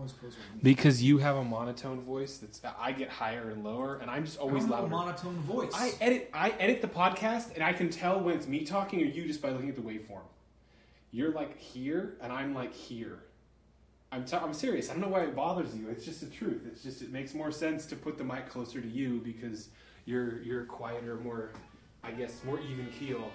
always closer to me? Because you have a monotone voice. I get higher and lower, and I'm just always louder. A monotone voice. I edit the podcast, and I can tell when it's me talking or you just by looking at the waveform. You're like here, and I'm like here. I'm serious. I don't know why it bothers you. It's just the truth. It's just it makes more sense to put the mic closer to you because you're quieter, more, I guess, more even keel.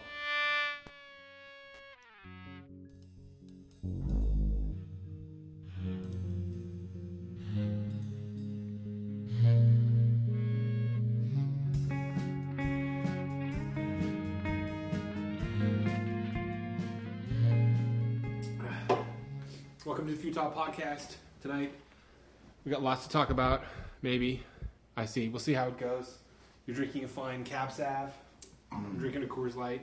Welcome to the Futile Podcast. Tonight, we got lots to talk about. Maybe. I see. We'll see how it goes. You're drinking a fine Cab Sav. I'm drinking a Coors Light.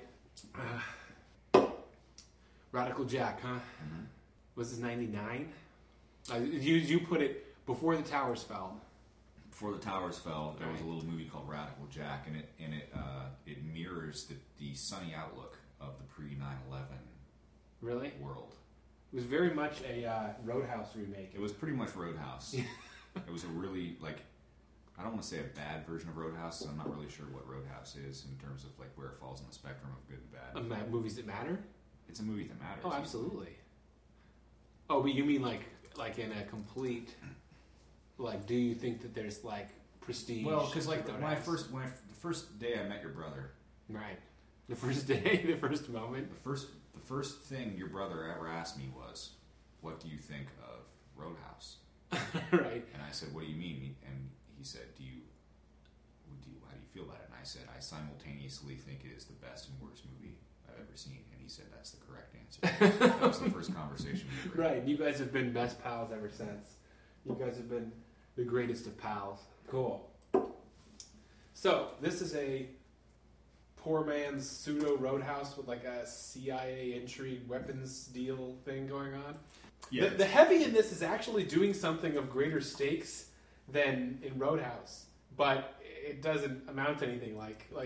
Radical Jack, huh? Mm-hmm. Was this 99? You put it before the towers fell. Before the towers fell, there was a little movie called Radical Jack, and it mirrors the sunny outlook of the pre 9/11 world. It was very much a Roadhouse remake. It was pretty much Roadhouse. It was a really, I don't want to say a bad version of Roadhouse, so I'm not really sure what Roadhouse is in terms of where it falls on the spectrum of good and bad. Movies that matter? It's a movie that matters. Oh, absolutely. Oh, but you mean like in a complete, do you think that there's prestige? Well, because the first day I met your brother. Right. The first day, the first moment. The first thing your brother ever asked me was, "What do you think of Roadhouse?" Right. And I said, "What do you mean?" And he said, how do you feel about it?" And I said, "I simultaneously think it is the best and worst movie I've ever seen." And he said, "That's the correct answer." That was the first conversation we ever had. Right. You guys have been best pals ever since. You guys have been the greatest of pals. Cool. So, this is poor man's pseudo Roadhouse with a CIA intrigue weapons deal thing going on. Yeah. The heavy in this is actually doing something of greater stakes than in Roadhouse, but it doesn't amount to anything.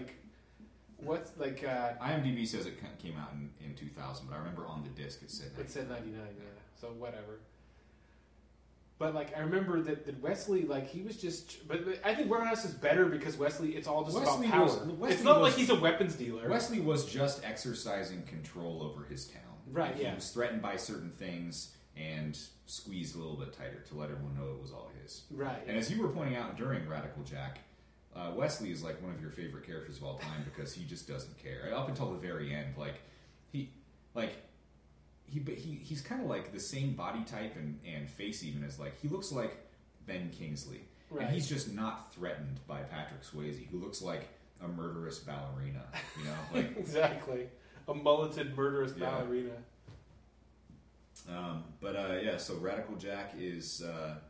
IMDb says it came out in 2000, but I remember on the disc it said 99. It said 99, yeah. So whatever. But I remember that Wesley, he was just. But I think Roadhouse is better because Wesley, it's all just about power. It's not like he's a weapons dealer. Wesley was just exercising control over his town. Right. He was threatened by certain things and squeezed a little bit tighter to let everyone know it was all his. Right. And as you were pointing out during Radical Jack, Wesley is one of your favorite characters of all time because he just doesn't care. Up until the very end, he's kind of the same body type and face even as he looks like Ben Kingsley. Right. And he's just not threatened by Patrick Swayze, who looks like a murderous ballerina, Exactly. A mulleted murderous ballerina. So Radical Jack is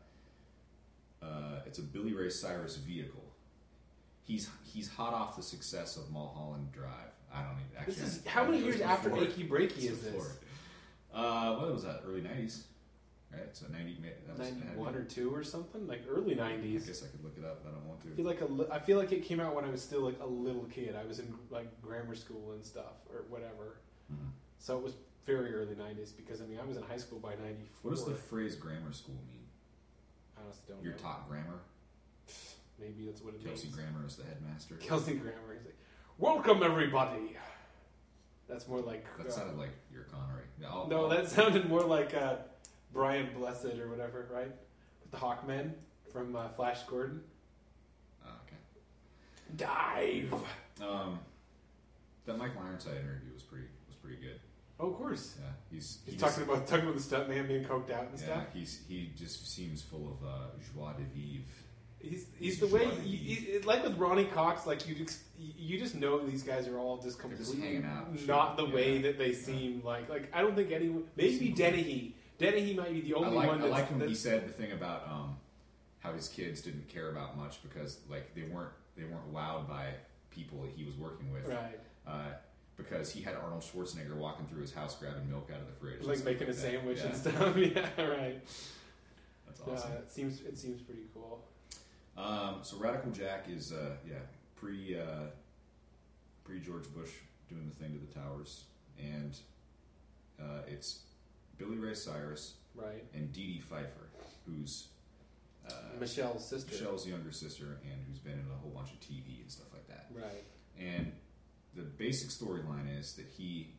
it's a Billy Ray Cyrus vehicle. He's hot off the success of Mulholland Drive. I don't even actually. This is how many years after Achy Breaky is this? What was that? Early 90s, right? So 91 or 2 or something, early 90s. I guess I could look it up, but I don't want to. I feel like it came out when I was still a little kid. I was in grammar school and stuff or whatever. Mm-hmm. So it was very early 90s because I was in high school by 94. What does the phrase grammar school mean? I honestly don't know. You're taught grammar? Maybe that's what it means. Kelsey Grammer is the headmaster. Kelsey Grammer is welcome everybody. That's more like... That sounded like your Connery. No, that sounded more like Brian Blessed or whatever, right? With the Hawkmen from Flash Gordon. Oh, okay. Dive! That Michael Ironside interview was pretty good. Oh, of course. Yeah, he's talking about the stuntman being coked out and stuff. Yeah, he just seems full of joie de vivre. He's the way with Ronnie Cox, you just know these guys are all just completely hanging out, not the way that they seem like I don't think anyone. Maybe Dennehy might be the only one. I like when he said the thing about how his kids didn't care about much because they weren't wowed by people that he was working with, right? Because he had Arnold Schwarzenegger walking through his house grabbing milk out of the fridge, making a sandwich and stuff. Yeah, right. That's awesome. It seems pretty cool. So Radical Jack is pre George Bush doing the thing to the towers, and it's Billy Ray Cyrus, right, and Dee Dee Pfeiffer. who's Michelle's sister. Michelle's younger sister, and who's been in a whole bunch of TV and stuff like that. Right. And the basic storyline is that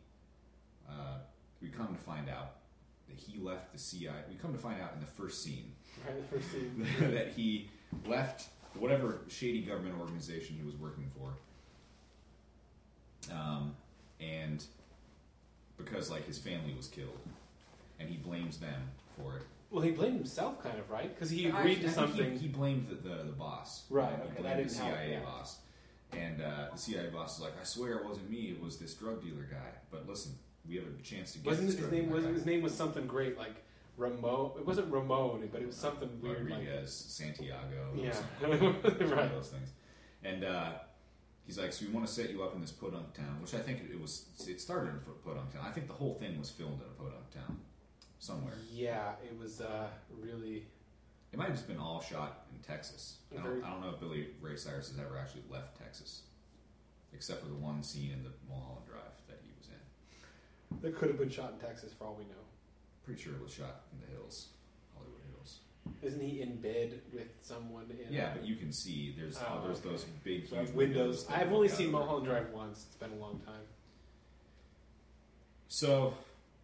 we come to find out that he left the CIA. We come to find out in the first scene, Right, the first scene. that he left whatever shady government organization he was working for, and because like his family was killed, and he blames them for it. Well, he blamed himself, kind of, right? Because he agreed to something. He blamed the boss. Right. He Okay, blamed that didn't the CIA help, yeah. boss. And the CIA boss is like, I swear it wasn't me. It was this drug dealer guy. But listen, we have a chance to get Wasn't this his drug name? dealer guy. His name was something great, like Ramon. It wasn't Ramon, but it was something weird, like Rodriguez, Santiago. Yeah. Or something. One Right. of those things. And he's like, so we want to set you up in this podunk town, which I think it started in a podunk town. I think the whole thing was filmed in a podunk town somewhere. Yeah, it was really. It might have just been all shot in Texas. I don't know if Billy Ray Cyrus has ever actually left Texas, except for the one scene in the Mulholland Drive that he was in. That could have been shot in Texas, for all we know. Pretty sure it was shot in the hills, Hollywood Hills. Isn't he in bed with someone? Yeah, but you can see there's okay. those big So huge windows. that I've look only out seen over- Mulholland Drive once. It's been a long time. So,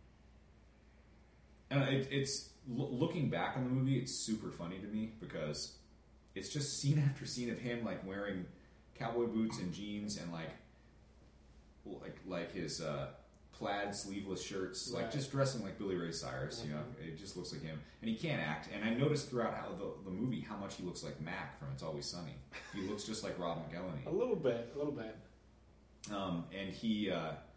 it's looking back on the movie, it's super funny to me because it's just scene after scene of him like wearing cowboy boots and jeans and like his plaid sleeveless shirts, like Right. just dressing like Billy Ray Cyrus. You know, it just looks like him, and he can't act. And I noticed throughout how the movie how much he looks like Mac from It's Always Sunny. He looks just like Rob McElhenney. A little bit. And he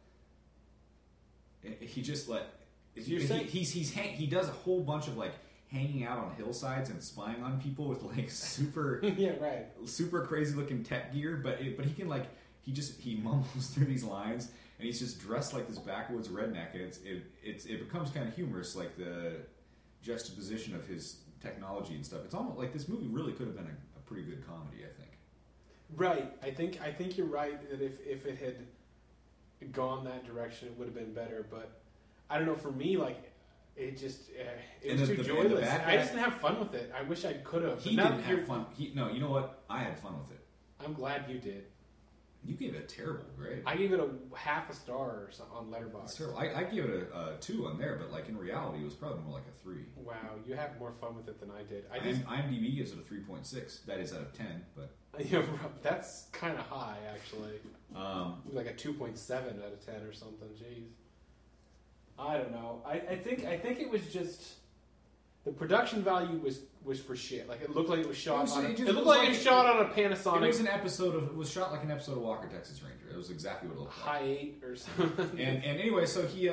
just like You're saying- he does a whole bunch of like hanging out on hillsides and spying on people with like super Yeah, right. super crazy looking tech gear, but he can like he mumbles through these lines, and he's just dressed like this backwoods redneck, and it becomes kind of humorous, like the juxtaposition of his technology and stuff. It's almost like this movie really could have been a pretty good comedy, I think. Right. I think you're right that if it had gone that direction, it would have been better. But I don't know. For me, like it just it was too joyless. I just didn't have fun with it. I wish I could have. He didn't have fun. No, you know what? I had fun with it. I'm glad you did. You gave it a terrible grade. I gave it a half a star or something on Letterboxd. It's terrible. I gave it a 2 on there, but like in reality, it was probably more like a 3. Wow, you had more fun with it than I did. IMDb gives it a 3.6. That is out of 10, but Yeah, that's kind of high, actually. um, Like a 2.7 out of 10 or something. Jeez. I don't know. I think it was just the production value was for shit. Like it looked like it was shot. It looked like it was shot on a Panasonic. It was shot like an episode of Walker, Texas Ranger. It was exactly what it looked like. High 8 or something. And anyway, so he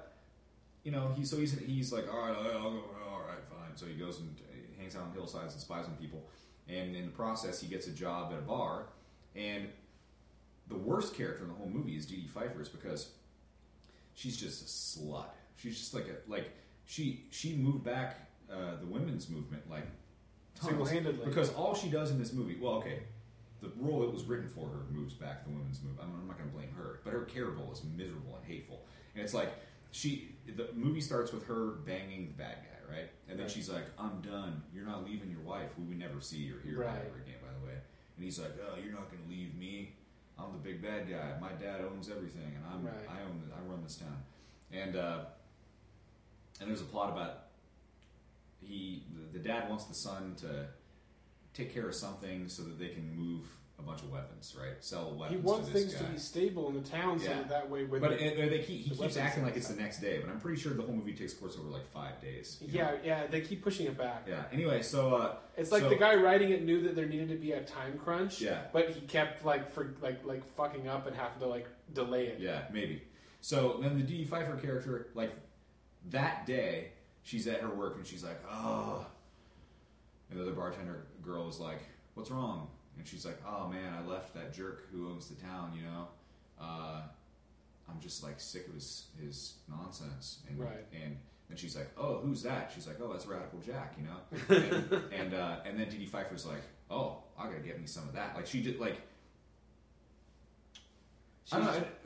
he's like, all right, fine. So he goes and hangs out on hillsides and spies on people, and in the process, he gets a job at a bar. And the worst character in the whole movie is Dee Dee Pfeiffer, because she's just a slut. She's just she moved back the women's movement like tons, Single-handedly. because all she does in this movie, the role that was written for her moves back the women's movement. I'm not going to blame her, but her character is miserable and hateful. And it's like the movie starts with her banging the bad guy, right? And then she's like, "I'm done. You're not leaving your wife, who we never see or hear about ever again, by the way." And he's like, "Oh, you're not going to leave me. I'm the big bad guy. My dad owns everything, and I run this town." And there's a plot about the dad wants the son to take care of something so that they can move a bunch of weapons, right? Sell weapons. He wants to this things guy. to be stable in the town, so that way. When He keeps acting like it's the next day, but I'm pretty sure the whole movie takes place over like 5 days. You know? Yeah, they keep pushing it back. Yeah. Anyway, so it's like the guy writing it knew that there needed to be a time crunch. Yeah. But he kept like fucking up and having to like delay it. Yeah, maybe. So then the Dee Dee Pfeiffer character, like that day, she's at her work and she's like, "Oh," and the other bartender girl is like, "What's wrong?" And she's like, "Oh man, I left that jerk who owns the town, you know. I'm just like sick of his nonsense." And then she's like, "Oh, who's that?" She's like, "Oh, that's Radical Jack, you know." and then Dee Dee Pfeiffer's like, "Oh, I gotta get me some of that." Like she did like.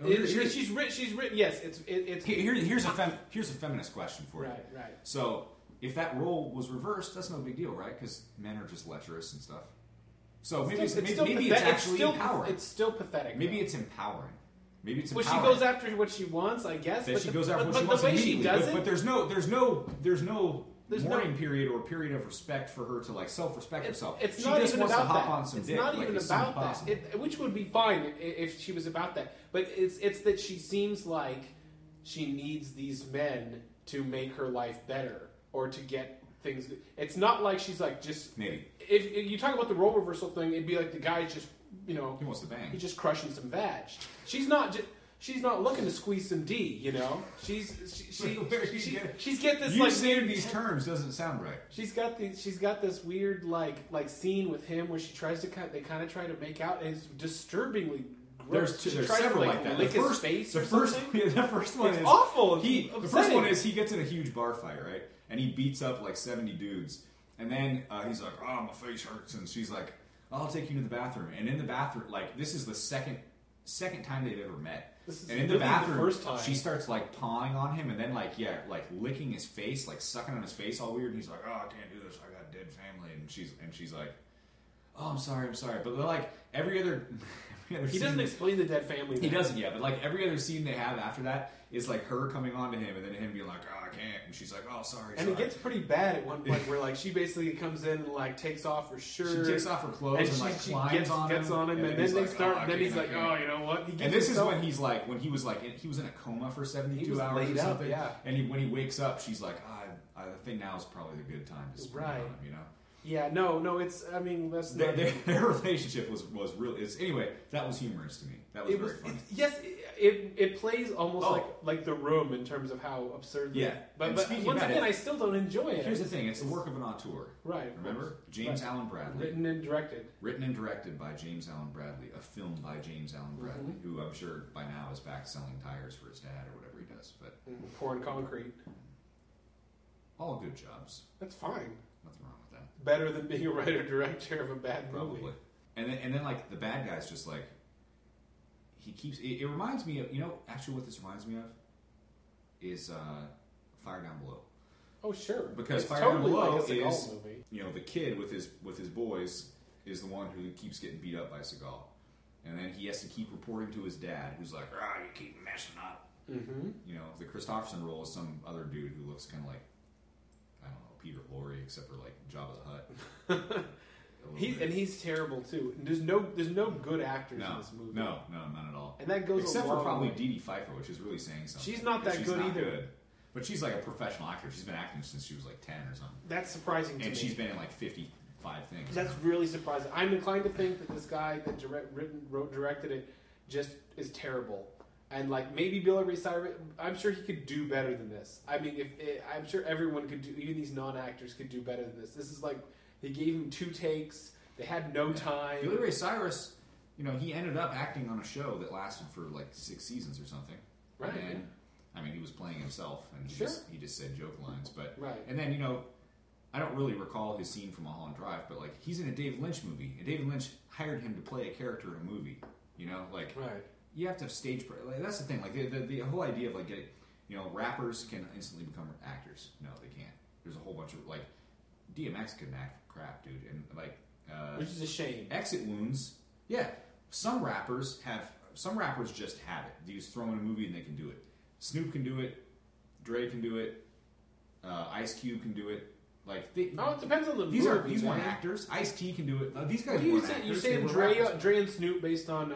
She's written. Yes, it's. Here's a feminist question for you. Right. So if that role was reversed, that's no big deal, right? Because men are just lecherous and stuff. So maybe it's actually empowering. It's still pathetic. Maybe it's empowering. Maybe it's well, empowering. she goes after what she wants, I guess. That she goes after what she wants immediately. But there's no mourning period or period of respect for her to like self-respect herself. It's she not just even wants about to hop that. on some it's dick. not like, even about that. Which would be fine if she was about that. But it's that she seems like she needs these men to make her life better or to get things. It's not like she's like just maybe. If you talk about the role reversal thing, it'd be like the guy's just he wants to bang. He's just crushing some vag. She's not looking to squeeze some D, She's get this you saying these terms doesn't sound right. She's got this weird like scene with him where they kind of try to make out, and it's disturbingly gross. There's several like that. Lick his face the first one it's is awful. The first one is he gets in a huge bar fight, right? And he beats up like 70 dudes, and then he's like, "Oh, my face hurts," and she's like, "I'll take you to the bathroom." And in the bathroom, like this is the second time they've ever met. And in the bathroom, the first time. She starts like pawing on him, and then like licking his face, like sucking on his face, all weird. And he's like, "Oh, I can't do this. I got a dead family." And she's like, "Oh, I'm sorry." But like every other he doesn't explain the dead family. He doesn't, yeah. But like every other scene they have after that is like her coming on to him, and then him being like, "Oh, I can't," and she's like, "Oh, sorry." And it gets pretty bad at one point where like she basically comes in and like takes off her shirt. She takes off her clothes and like climbs on him. Gets on him, and then they start. Then he's like, "Oh, you know what?" And this is when he's like, when he was in a coma for 72 hours or something. Yeah. And when he wakes up, she's like, I think now is probably the good time to spring on him, Yeah, no, it's. I mean, that's their relationship was real. Anyway, that was humorous to me. That was very funny. Yes, it plays almost like The Room in terms of how absurd. Yeah, but once again, I still don't enjoy it. Here's the thing: it's the work of an auteur. Right. Remember, James Allen Bradley. Written and directed by James Allen Bradley. A film by James Allen Bradley, who I'm sure by now is back selling tires for his dad or whatever he does. But pouring concrete. All good jobs. That's fine. Nothing wrong with that. Better than being a writer-director of a bad movie. Probably. And then like the bad guy's just like he keeps. It reminds me of actually what this reminds me of is Fire Down Below. Oh sure. Because it's Fire totally Down Below like a is movie. The kid with his boys is the one who keeps getting beat up by Seagal, and then he has to keep reporting to his dad, who's like, you keep messing up. Mm-hmm. The Christopherson role is some other dude who looks kind of like, I don't know, Peter Lorre, except for like Jabba the Hutt. He's terrible too. There's no good actors in this movie. No, none at all. And that goes except for probably Dee Dee Pfeiffer, which is really saying something. She's not that good either. Good. But she's like a professional actor. She's been acting since she was like 10 or something. That's surprising to me. And she's been in like 55 things. That's really surprising. I'm inclined to think that this guy that directed it just is terrible. And like maybe Billy Ray Cyrus, I'm sure he could do better than this. I mean, I'm sure everyone could do. Even these non-actors could do better than this. This is like they gave him 2 takes. They had no time. Billy Ray Cyrus, he ended up acting on a show that lasted for like 6 seasons or something. Right. And I mean, he was playing himself, and he just said joke lines. But right. And then I don't really recall his scene from Mulholland Drive, but like he's in a David Lynch movie, and David Lynch hired him to play a character in a movie. Right. You have to have stage. Like, that's the thing. Like the whole idea of like getting, rappers can instantly become actors. No, they can't. There's a whole bunch of like DMX couldn't act for crap, dude, and like which is a shame. Exit Wounds. Yeah, some rappers just have it. They just throw in a movie and they can do it. Snoop can do it. Dre can do it. Ice Cube can do it. Like it depends on the movie. These weren't actors. Ice-T can do it. These guys weren't actors. You saying Dre and Snoop based on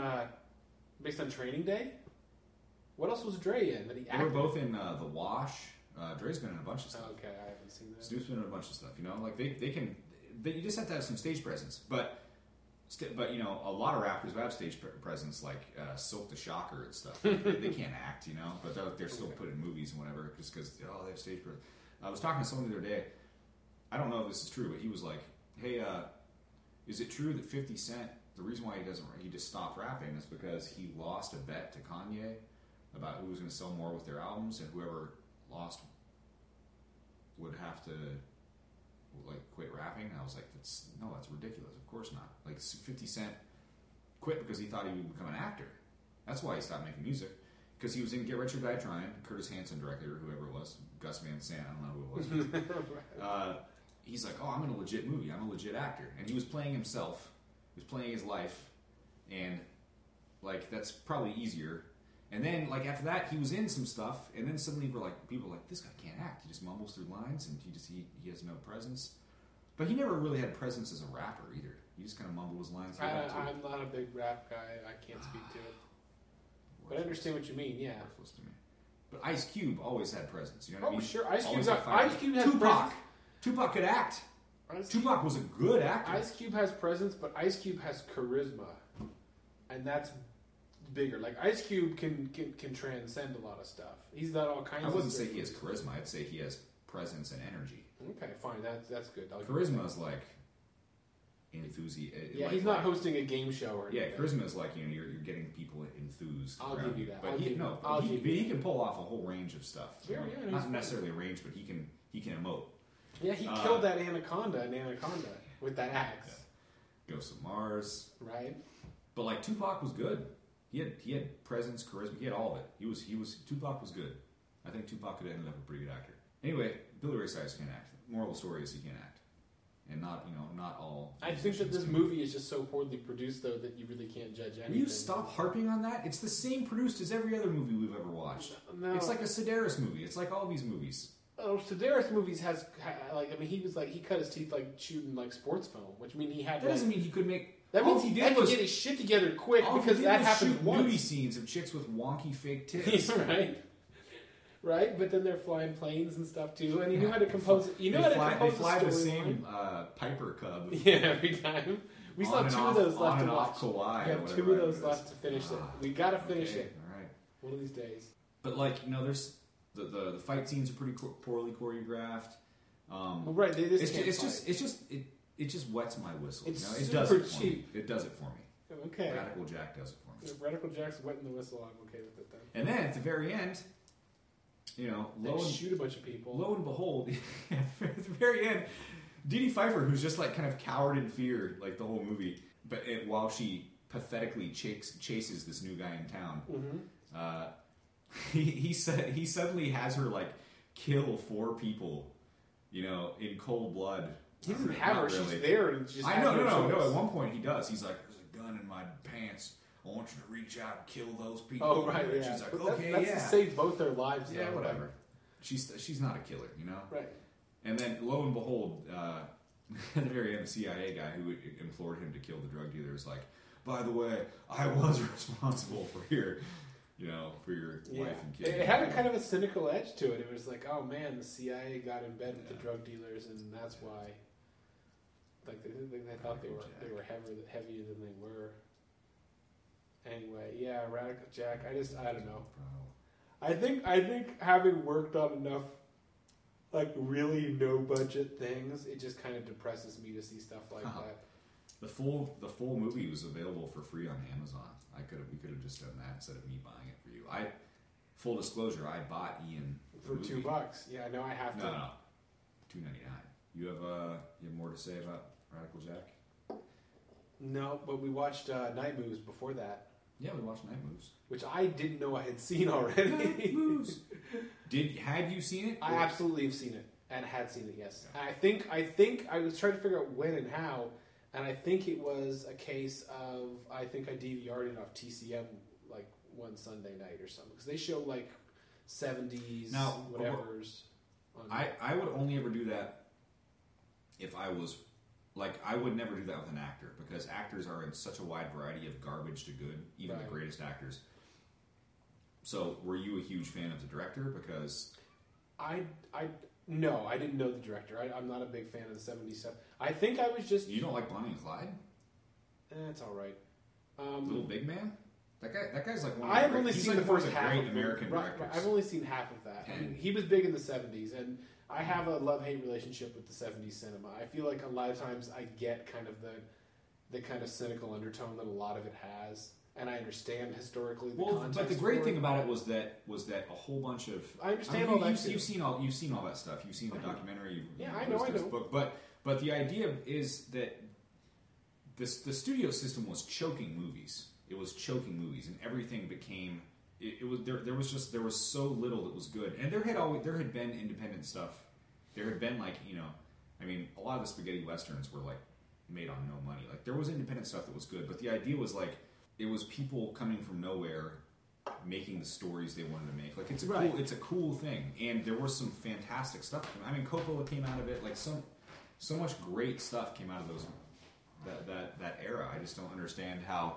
Training Day? What else was Dre in that he acted? They were both in The Wash. Dre's been in a bunch of stuff. Okay, I haven't seen that. Snoop's been in a bunch of stuff. Like they can. You just have to have some stage presence. But a lot of rappers who have stage presence, like Silk the Shocker and stuff, they can't act. But they're still put in movies and whatever just because they have stage presence. I was talking to someone the other day. I don't know if this is true, but he was like, "Hey, is it true that 50 Cent? The reason why he just stopped rapping is because he lost a bet to Kanye about who was going to sell more with their albums, and whoever lost would have to like quit rapping." And I was like, that's ridiculous. Of course not. Like 50 Cent quit because he thought he would become an actor. That's why he stopped making music. because he was in Get Rich or Die Trying. Curtis Hanson directed, or whoever it was, Gus Van Sant. I don't know who it was. He's like, oh, I'm in a legit movie. I'm a legit actor, and he was playing himself. He was playing his life, and like that's probably easier. And then like after that, he was in some stuff, and then suddenly people were like, this guy can't act. He just mumbles through lines, and he has no presence. But he never really had presence as a rapper either. He just kind of mumbled his lines. I'm not a big rap guy. I can't speak to it. But I understand what you mean, yeah. Worthless to me. But Ice Cube always had presence. You know what I mean? Sure. Ice Cube has Tupac. presence. Tupac could act. Tupac was a good actor. Ice Cube has presence, but Ice Cube has charisma. And that's bigger. Like, Ice Cube can transcend a lot of stuff. He's done all kinds of stuff. I wouldn't say he has charisma. I'd say he has presence and energy. Okay, fine. That's good. Charisma is like enthusiasm. Yeah, he's not hosting a game show or anything. Yeah, charisma is like, you're getting people enthused. I'll give you that. But he can pull off a whole range of stuff. Yeah, not necessarily a range, but he can emote. Yeah, he killed that anaconda in Anaconda with that axe. Yeah. Ghost of Mars. Right. But like Tupac was good. He had presence, charisma. He had all of it. Tupac was good. I think Tupac could have ended up a pretty good actor. Anyway, Billy Ray Cyrus can't act. Moral of the story is he can't act, and not all. I think that this movie is just so poorly produced, though, that you really can't judge anything. Will you stop harping on that? It's the same produced as every other movie we've ever watched. No. It's like a Sedaris movie. It's like all these movies. Oh, Sedaris movies he cut his teeth like shooting like sports film, which mean he had. That doesn't mean he could make. That means he had to get his shit together quick because that happens once. Nudie scenes of chicks with wonky fake tits. Right, but then they're flying planes and stuff too, and he knew how to compose it. They fly the same Piper Cub. Yeah, every time. We still have two of those left to watch. Kauai, we have two of those left to finish it. We got to finish it. All right. One of these days. But there's the fight scenes are pretty poorly choreographed. Right, it just wets my whistle. It's it super does it for cheap. Me. It does it for me. Okay. Radical Jack does it for me. If Radical Jack's wetting the whistle, I'm okay with it then. And then at the very end, shoot a bunch of people. Lo and behold, at the very end, Dee Dee Pfeiffer, who's just like kind of cowered in fear like the whole movie, while she pathetically chases this new guy in town, he suddenly has her like kill 4 people, in cold blood. He doesn't have her; she's there, and just. I know, no. At one point, he does. He's like, "There's a gun in my pants. I want you to reach out and kill those people." Oh, right, yeah. She's like, but "Okay, that's to save both their lives. Yeah, though, whatever." She's not a killer, Right. And then, lo and behold, at the very end, the CIA guy who implored him to kill the drug dealer is like, "By the way, I was responsible for your wife and kid." It had a kind of a cynical edge to it. It was like, "Oh man, the CIA got in bed with the drug dealers, and that's why." Like they thought they were heavier than they were. Anyway, yeah, Radical Jack. I don't know. I think having worked on enough like really no budget things, it just kind of depresses me to see stuff like that. The full movie was available for free on Amazon. We could have just done that instead of me buying it for you. Full disclosure, I bought Ian for $2. Yeah, no, I have to. No, $2.99. You have more to say about Radical Jack? No, but we watched Night Moves before that. Yeah, we watched Night Moves, which I didn't know I had seen already. Night Moves. Had you seen it? I absolutely have seen it and had seen it. Yes, yeah. I think I was trying to figure out when and how, and I think it was a case of I DVR'd it off TCM like one Sunday night or something because they show like 70s whatever's. I would only ever do that if I was. Like, I would never do that with an actor because actors are in such a wide variety of garbage to good, even the greatest actors. So, were you a huge fan of the director? Because no, I didn't know the director. I'm not a big fan of the 70s. I think I was just. You don't like Bonnie and Clyde? It's all right. Little Big Man. That guy's like one. I've only seen the first half. Great American directors. I've only seen half of that. I mean, he was big in the 70s, and I have a love-hate relationship with the 70s cinema. I feel like a lot of times I get kind of the kind of cynical undertone that a lot of it has, and I understand historically the context. But the great thing about it was that a whole bunch of I understand all that. You've seen all that stuff. You've seen the documentary. I know. Book, but the idea is that the studio system was choking movies. It was choking movies, and everything became it was there was so little that was good, and there had been independent stuff. There had been like I mean, a lot of the spaghetti westerns were like made on no money. Like there was independent stuff that was good, but the idea was like it was people coming from nowhere making the stories they wanted to make. Like it's a cool thing, and there was some fantastic stuff. I mean, Coppola came out of it. Like so much great stuff came out of those that era. I just don't understand how.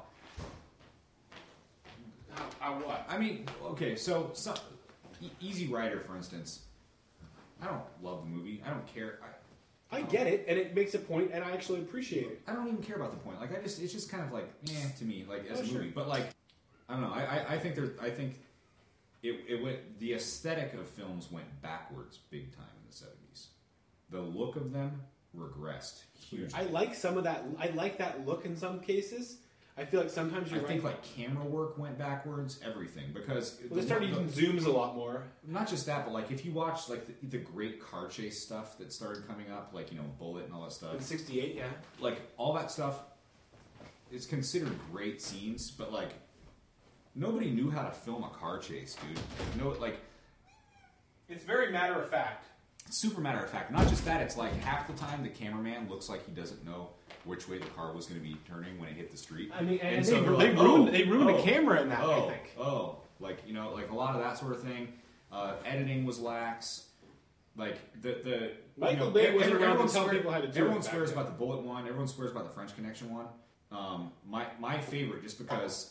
What? I mean, okay, so Easy Rider, for instance. I don't love the movie. I don't care. I get it, and it makes a point, and I actually appreciate it. I don't even care about the point. Like it's just kind of like to me, like as a movie. But like, I don't know. I think it went. The aesthetic of films went backwards big time in the 70s. The look of them regressed hugely. I like some of that. I like that look in some cases. I feel like sometimes I think like camera work went backwards, everything, because they started using zooms a lot more. Not just that, but like if you watch like the great car chase stuff that started coming up, like Bullet and all that stuff. In '68, yeah. Like all that stuff, it's considered great scenes, but like nobody knew how to film a car chase, dude. It's very matter of fact. Super matter of fact. Not just that, it's like half the time the cameraman looks like he doesn't know which way the car was going to be turning when it hit the street. I mean, and so they ruined the camera in that, I think. Like a lot of that sort of thing. Editing was lax. Like the Michael Bay wasn't around to tell people how to do it. Everyone swears about the Bullet one. Everyone swears about the French Connection one. My favorite, just because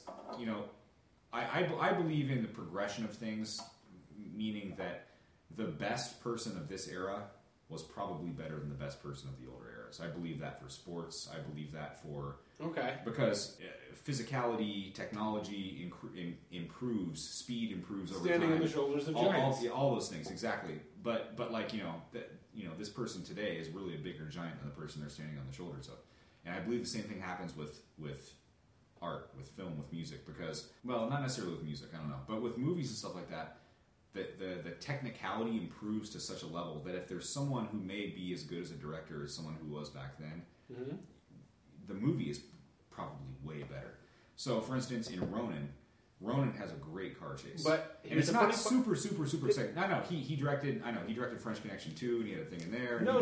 I believe in the progression of things, meaning that the best person of this era was probably better than the best person of the older eras. I believe that for sports. I believe that for... Okay. Because physicality, technology improves, speed improves over Standing time. on the shoulders of giants. All those things, exactly. But like, this person today is really a bigger giant than the person they're standing on the shoulders of. And I believe the same thing happens with art, with film, with music. Because, well, not necessarily with music, I don't know. But with movies and stuff like that, the technicality improves to such a level that if there's someone who may be as good as a director as someone who was back then, the movie is probably way better. So, for instance, in Ronin has a great car chase, but and it's not super exciting. No, he directed. I know he directed French Connection 2, and he had a thing in there. No.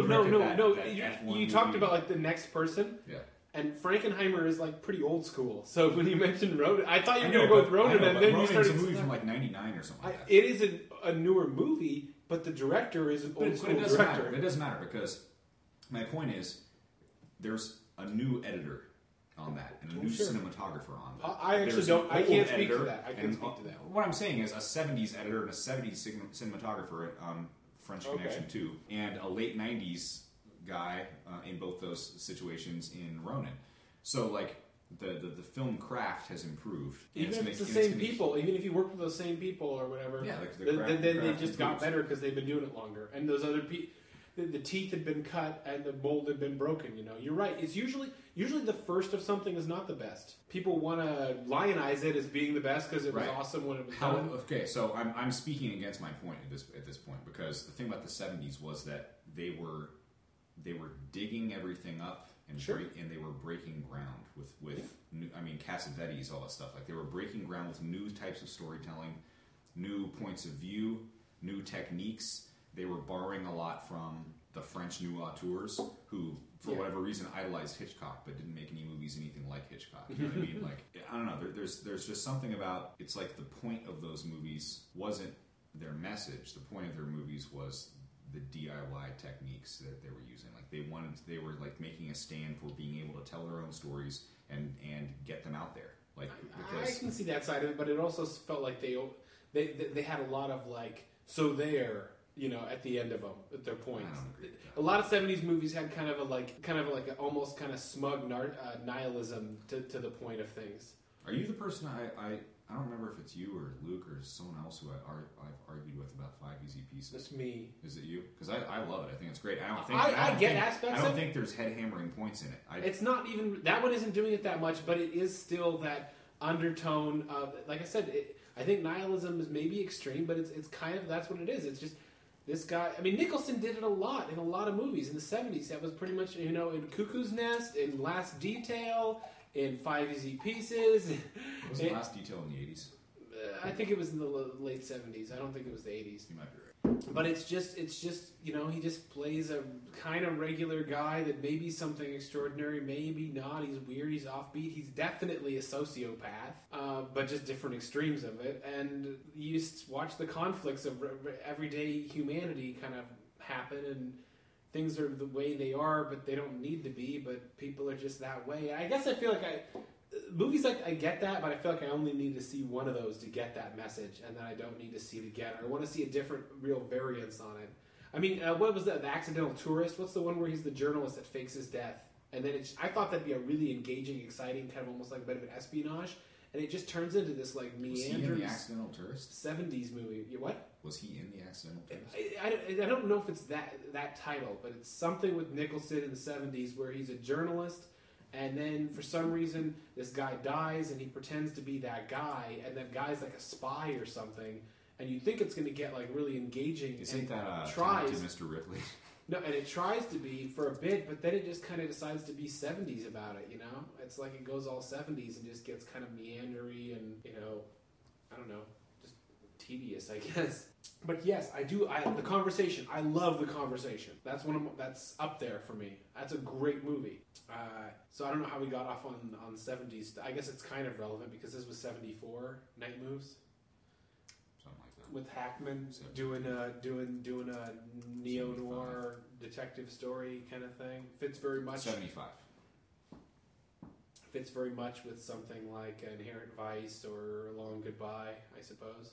You talked about like the next person. Yeah. And Frankenheimer is like pretty old school. So when you mentioned Ronin, I thought you were going to go with Ronin, and then you started. It's a movie from like '99 or something. It is a newer movie, but the director is an old school director. It doesn't matter because my point is there's a new editor on that and a new cinematographer on that. I actually don't. I can't speak to that. I can't speak to that. What I'm saying is a '70s editor and a '70s cinematographer at French Connection 2, and a late '90s guy in both those situations in Ronin. So like the film craft has improved. Even if it's the same people, even if you work with those same people or whatever, then they just got better because they've been doing it longer. And those other people, the teeth had been cut and the mold had been broken. You're right. It's usually the first of something is not the best. People want to lionize it as being the best because it was awesome when it was done. Okay, so I'm speaking against my point at this point because the thing about the '70s was that they were digging everything up and and they were breaking ground with new, I mean, Cassavetes, all that stuff. Like they were breaking ground with new types of storytelling, new points of view, new techniques. They were borrowing a lot from the French new auteurs who, for whatever reason, idolized Hitchcock but didn't make any movies anything like Hitchcock. You know what I mean? Like, I don't know. There's just something about, it's like the point of those movies wasn't their message. The point of their movies was the DIY techniques that they were using. Like they were like making a stand for being able to tell their own stories and get them out there. Like because I can see that side of it, but it also felt like they had a lot of like at the end of them at their points. I don't agree with that. A lot of '70s movies had kind of a almost kind of smug nihilism to the point of things. Are you the person I don't remember if it's you or Luke or someone else who I've argued with about 5 Easy Pieces. It's me. Is it you? Because I love it. I think it's great. I don't think there's head hammering points in it. It's not even that one isn't doing it that much, but it is still that undertone of, like I said, I think nihilism is maybe extreme, but it's kind of that's what it is. It's just this guy. I mean, Nicholson did it a lot in a lot of movies in the '70s. That was pretty much in Cuckoo's Nest, in Last Detail. In 5 Easy Pieces. Was the Last Detail in the '80s? I think it was in the late 70s. I don't think it was the 80s. You might be right. But it's just he just plays a kind of regular guy that maybe something extraordinary, maybe not. He's weird, he's offbeat. He's definitely a sociopath, but just different extremes of it. And you watch the conflicts of everyday humanity kind of happen, and things are the way they are, but they don't need to be. But people are just that way. I guess I feel like movies like I get that, but I feel like I only need to see one of those to get that message, and then I don't need to see it again. Or I want to see a different, real variance on it. I mean, what was that? The Accidental Tourist? What's the one where he's the journalist that fakes his death? And then I thought that'd be a really engaging, exciting, kind of almost like a bit of an espionage, and it just turns into this like meandering. Was he in The Accidental Tourist? 70s movie. What? Was he in The Accidental Tourist? I don't know if it's that title, but it's something with Nicholson in the 70s where he's a journalist. And then, for some reason, this guy dies, and he pretends to be that guy, and that guy's like a spy or something. And you think it's going to get like really engaging. Isn't that tries to Mr. Ripley? No, and it tries to be for a bit, but then it just kind of decides to be 70s about it. You know, it's like it goes all 70s and just gets kind of meandery and I don't know, just tedious, I guess. But yes, I do. The Conversation. I love The Conversation. That's up there for me. That's a great movie. So I don't know how we got off on 70s. I guess it's kind of relevant because this was 74. Night Moves. Something like that. With Hackman doing a neo noir detective story kind of thing. Fits very much. 75. Fits very much with something like Inherent Vice or Long Goodbye, I suppose.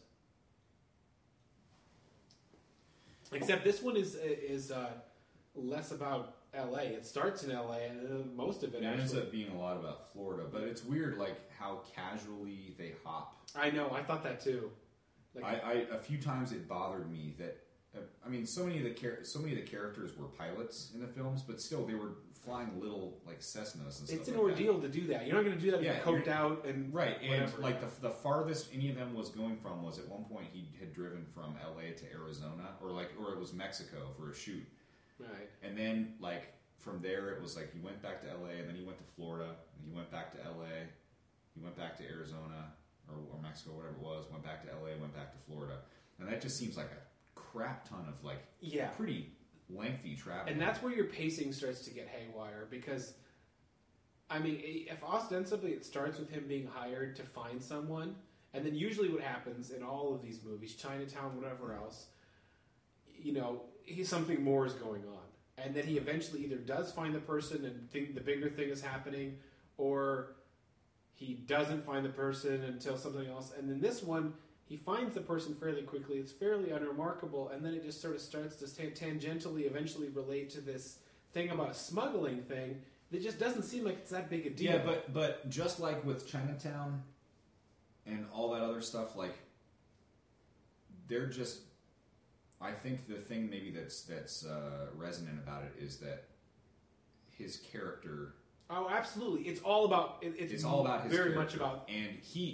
Except this one is less about L.A. It starts in L.A. and most of it ends up being a lot about Florida. But it's weird, like how casually they hop. I know. I thought that too. Like, a few times it bothered me that so many of the characters were pilots in the films, but still they were flying little like Cessnas and stuff. It's an ordeal to do that. You're not going to do that if you're coked out and right. Whatever. And like the farthest any of them was going from was at one point he had driven from L.A. to Arizona, or it was Mexico for a shoot. Right. And then like from there it was like he went back to L.A. and then he went to Florida and he went back to L.A. He went back to Arizona or Mexico, whatever it was. Went back to L.A. Went back to Florida, and that just seems like a crap ton of like pretty lengthy travel. And that's where your pacing starts to get haywire because, I mean, if ostensibly it starts with him being hired to find someone, and then usually what happens in all of these movies, Chinatown, whatever else, something more is going on. And then he eventually either does find the person and think the bigger thing is happening, or he doesn't find the person until something else. And then this one, he finds the person fairly quickly. It's fairly unremarkable, and then it just sort of starts to tangentially eventually relate to this thing about a smuggling thing that just doesn't seem like it's that big a deal. Yeah, but just like with Chinatown and all that other stuff, like they're just. I think the thing maybe that's resonant about it is that his character. Oh, absolutely! It's all about. It's all about his very character. Much about. And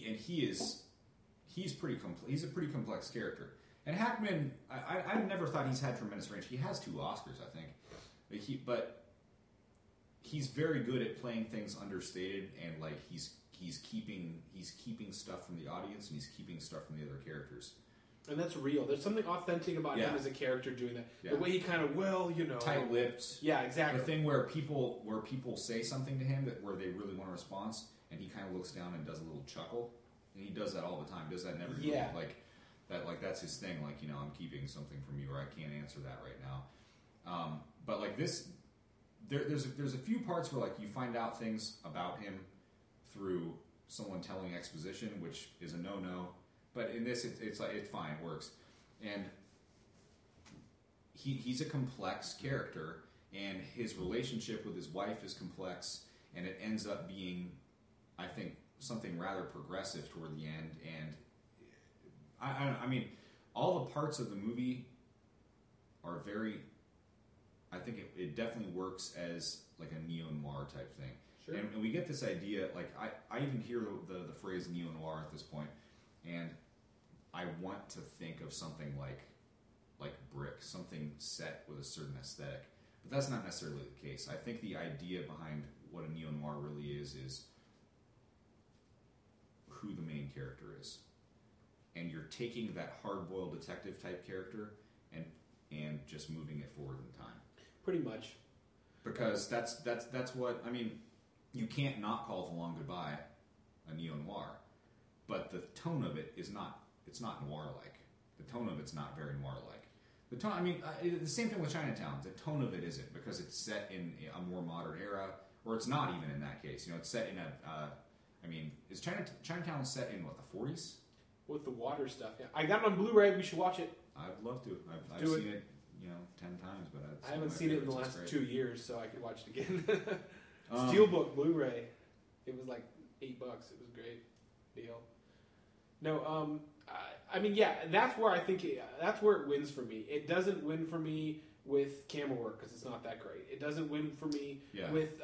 he's pretty he's a pretty complex character. And Hackman, I never thought he's had tremendous range. He has 2 Oscars, I think. But he's very good at playing things understated, and like he's keeping stuff from the audience, and he's keeping stuff from the other characters. And that's real. There's something authentic about him as a character doing that. Yeah. The way he kind of tight-lipped. Yeah, exactly. The thing where people say something to him where they really want a response, and he kind of looks down and does a little chuckle, and he does that all the time. Does that never? Yeah. Like that. Like that's his thing. Like I'm keeping something from you, or I can't answer that right now. But like this, there's a few parts where like you find out things about him through someone telling exposition, which is a no-no. But in this, it's like it's fine, it works, and he's a complex character, and his relationship with his wife is complex, and it ends up being, I think, something rather progressive toward the end. And I mean, all the parts of the movie are very. I think it definitely works as like a neo-noir type thing, sure. And we get this idea. Like I even hear the phrase neo-noir at this point, and I want to think of something like Brick, something set with a certain aesthetic. But that's not necessarily the case. I think the idea behind what a neo-noir really is who the main character is. and you're taking that hard-boiled detective type character and just moving it forward in time. Pretty much. Because that's what I mean. You can't not call The Long Goodbye a neo-noir, but the tone of it is not. It's not noir-like. The tone of it's not very noir-like. The tone. I mean, the same thing with Chinatown. The tone of it isn't because it's set in a more modern era, or it's not even in that case. You know, it's set in a. I mean, is Chinatown set in what, the 40s? With the water stuff. Yeah, I got it on Blu-ray. We should watch it. I'd love to. I've seen it, 10 times, but I haven't seen it in the last 2 years, so I could watch it again. Um, Steelbook Blu-ray. It was like $8. It was a great deal. No, I mean, yeah, that's where I think that's where it wins for me. It doesn't win for me with camera work because it's not that great. It doesn't win for me with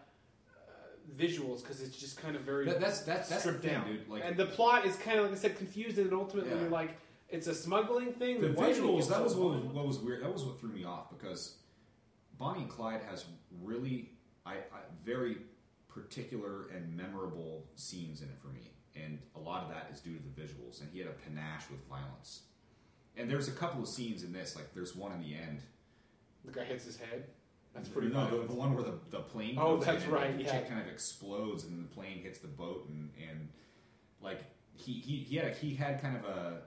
visuals because it's just kind of very that's stripped the thing, down. Dude. Like, and the plot is kind of, like I said, confused, and ultimately you're like, it's a smuggling thing. The visuals, that was what was weird. That was what threw me off because Bonnie and Clyde has really very particular and memorable scenes in it for me. And a lot of that is due to the visuals. And he had a panache with violence. And there's a couple of scenes in this, like there's one in the end. The guy hits his head? That's pretty No, the one where the plane goes that's in right, and the chick kind of explodes and the plane hits the boat and like he had kind of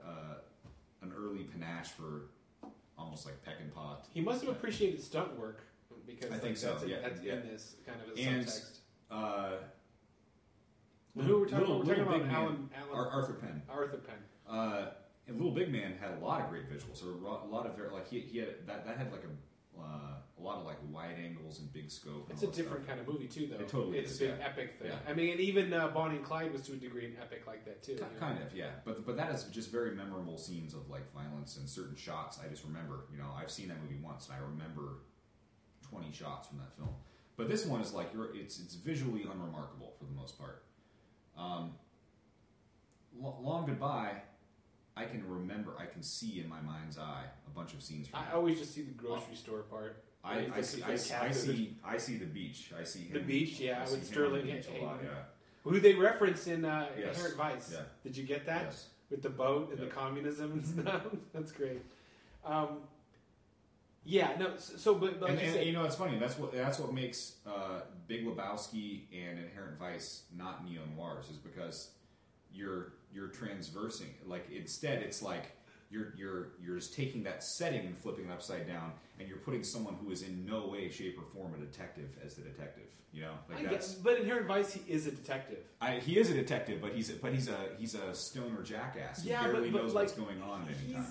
an early panache for almost like peck and pot. He must have appreciated stunt work because I think so. That's in this kind of a and, subtext. Who we're talking about? We're talking about Alan Arthur Penn. Arthur Penn. And Little Big Man had a lot of great visuals. Or a lot of like he had that had like a lot of like wide angles and big scope. It's a different kind of movie too, though. It totally it's is, a big epic thing. Yeah. I mean, and even Bonnie and Clyde was to a degree an epic like that too. Kind of, yeah. But that is just very memorable scenes of like violence and certain shots. I just remember, I've seen that movie once and I remember 20 shots from that film. But this one is like it's visually unremarkable for the most part. Long Goodbye, I can see in my mind's eye a bunch of scenes from I always just see the grocery store part. I see the beach. I see him, the beach, yeah, with Sterling a lot, yeah. Who they reference in Inherent Vice. Yeah. Did you get that? Yes. With the boat and the communism and stuff? That's great. Yeah, no, but like it's funny. That's what makes Big Lebowski and Inherent Vice not neo-noirs is because you're transversing. Like instead, it's like you're just taking that setting and flipping it upside down, and you're putting someone who is in no way, shape, or form a detective as the detective. But Inherent Vice, he is a detective. He is a detective, but he's a stoner jackass. He barely knows what's going on at any time.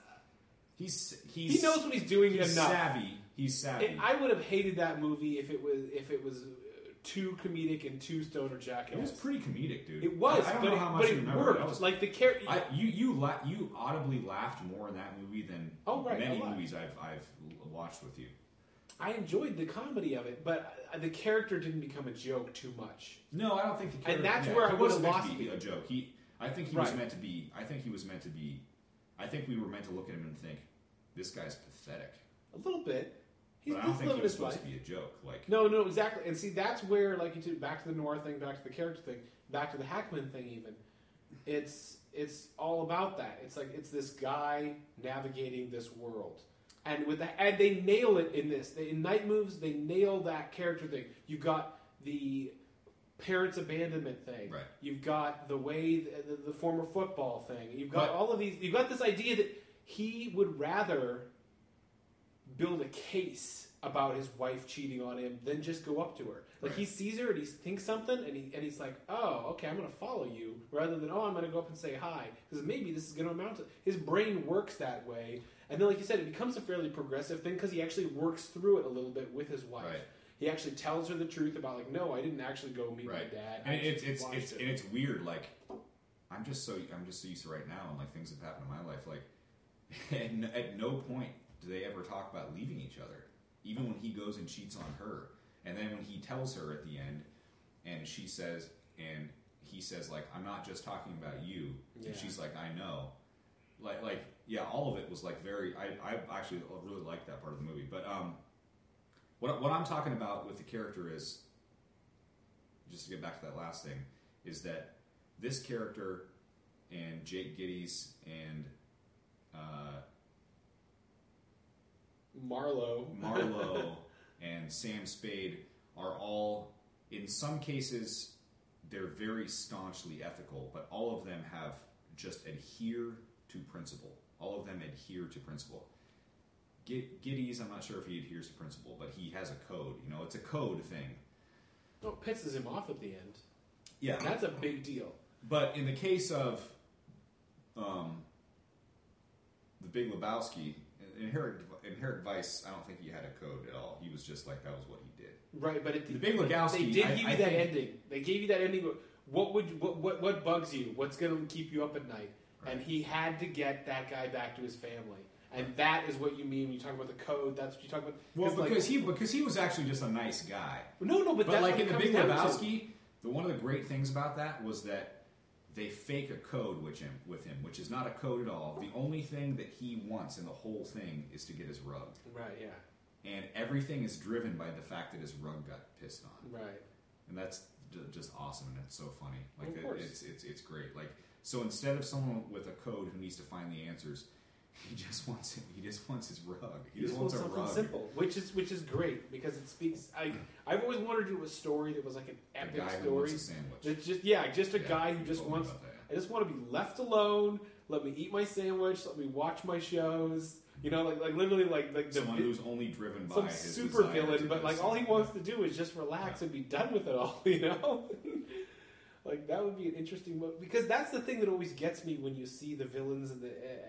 He knows what he's doing enough. He's savvy. And I would have hated that movie if it was too comedic and too stoner jackass. It was pretty comedic, dude. It was, I don't know how much you remember. Worked. It was, like the character. You audibly laughed more in that movie than many movies I've watched with you. I enjoyed the comedy of it, but the character didn't become a joke too much. No, I don't think the character. And that's where I would have lost me. A joke. I think he was meant to be. I think he was meant to be. I think we were meant to look at him and think, this guy's pathetic. A little bit. But I don't think he was supposed to be a joke. No, exactly. And see, that's where, like you said, back to the noir thing, back to the character thing, back to the Hackman thing even. It's all about that. It's like it's this guy navigating this world. And and they nail it in this. In Night Moves, they nail that character thing. You got the parents' abandonment thing. Right. You've got the way the former football thing. You've got all of these. You've got this idea that he would rather build a case about his wife cheating on him than just go up to her. Like he sees her and he thinks something and he's like, oh, okay, I'm going to follow you rather than I'm going to go up and say hi because maybe this is going to amount to. His brain works that way, and then like you said, it becomes a fairly progressive thing because he actually works through it a little bit with his wife. Right. He actually tells her the truth about no, I didn't actually go meet my dad. And it's weird. Like I'm just so used to right now and like things that happen in my life. Like at no point do they ever talk about leaving each other, even when he goes and cheats on her. And then when he tells her at the end, and he says like, I'm not just talking about you. Yeah. And she's like, I know. All of it was like very. I actually really liked that part of the movie. But what I'm talking about with the character is, just to get back to that last thing, is that this character and Jake Gittes and Marlowe and Sam Spade are all, in some cases, they're very staunchly ethical, but all of them have just adhere to principle. All of them adhere to principle. Gittes, I'm not sure if he adheres to principle, but he has a code. You know, it's a code thing. Oh, it pisses him off at the end. Yeah. That's a big deal. But in the case of The Big Lebowski, Inherent Vice, I don't think he had a code at all. He was just like, that was what he did. Right, but The Big Lebowski, they did give you that ending. They gave you that ending. What bugs you? What's going to keep you up at night? Right. And he had to get that guy back to his family. And that is what you mean when you talk about the code. That's what you talk about. Well, because he was actually just a nice guy. No, but that's like in The Big Lebowski, one of the great things about that was that they fake a code with him, which is not a code at all. The only thing that he wants in the whole thing is to get his rug. Right, yeah. And everything is driven by the fact that his rug got pissed on. Right. And that's just awesome, and it's so funny. Like, of course. It's great. Like, so instead of someone with a code who needs to find the answers, he just wants his rug. He just wants a something rug. simple, which is great because it speaks. I've always wanted to do a story that was like an epic guy story. Who wants a sandwich. It's just a guy who just wants. I just want to be left alone. Let me eat my sandwich. Let me watch my shows. You know, like literally like someone who's only driven by some his super villain, but like all he wants to do is just relax and be done with it all. You know. Like, that would be an interesting one. Because that's the thing that always gets me when you see the villains and the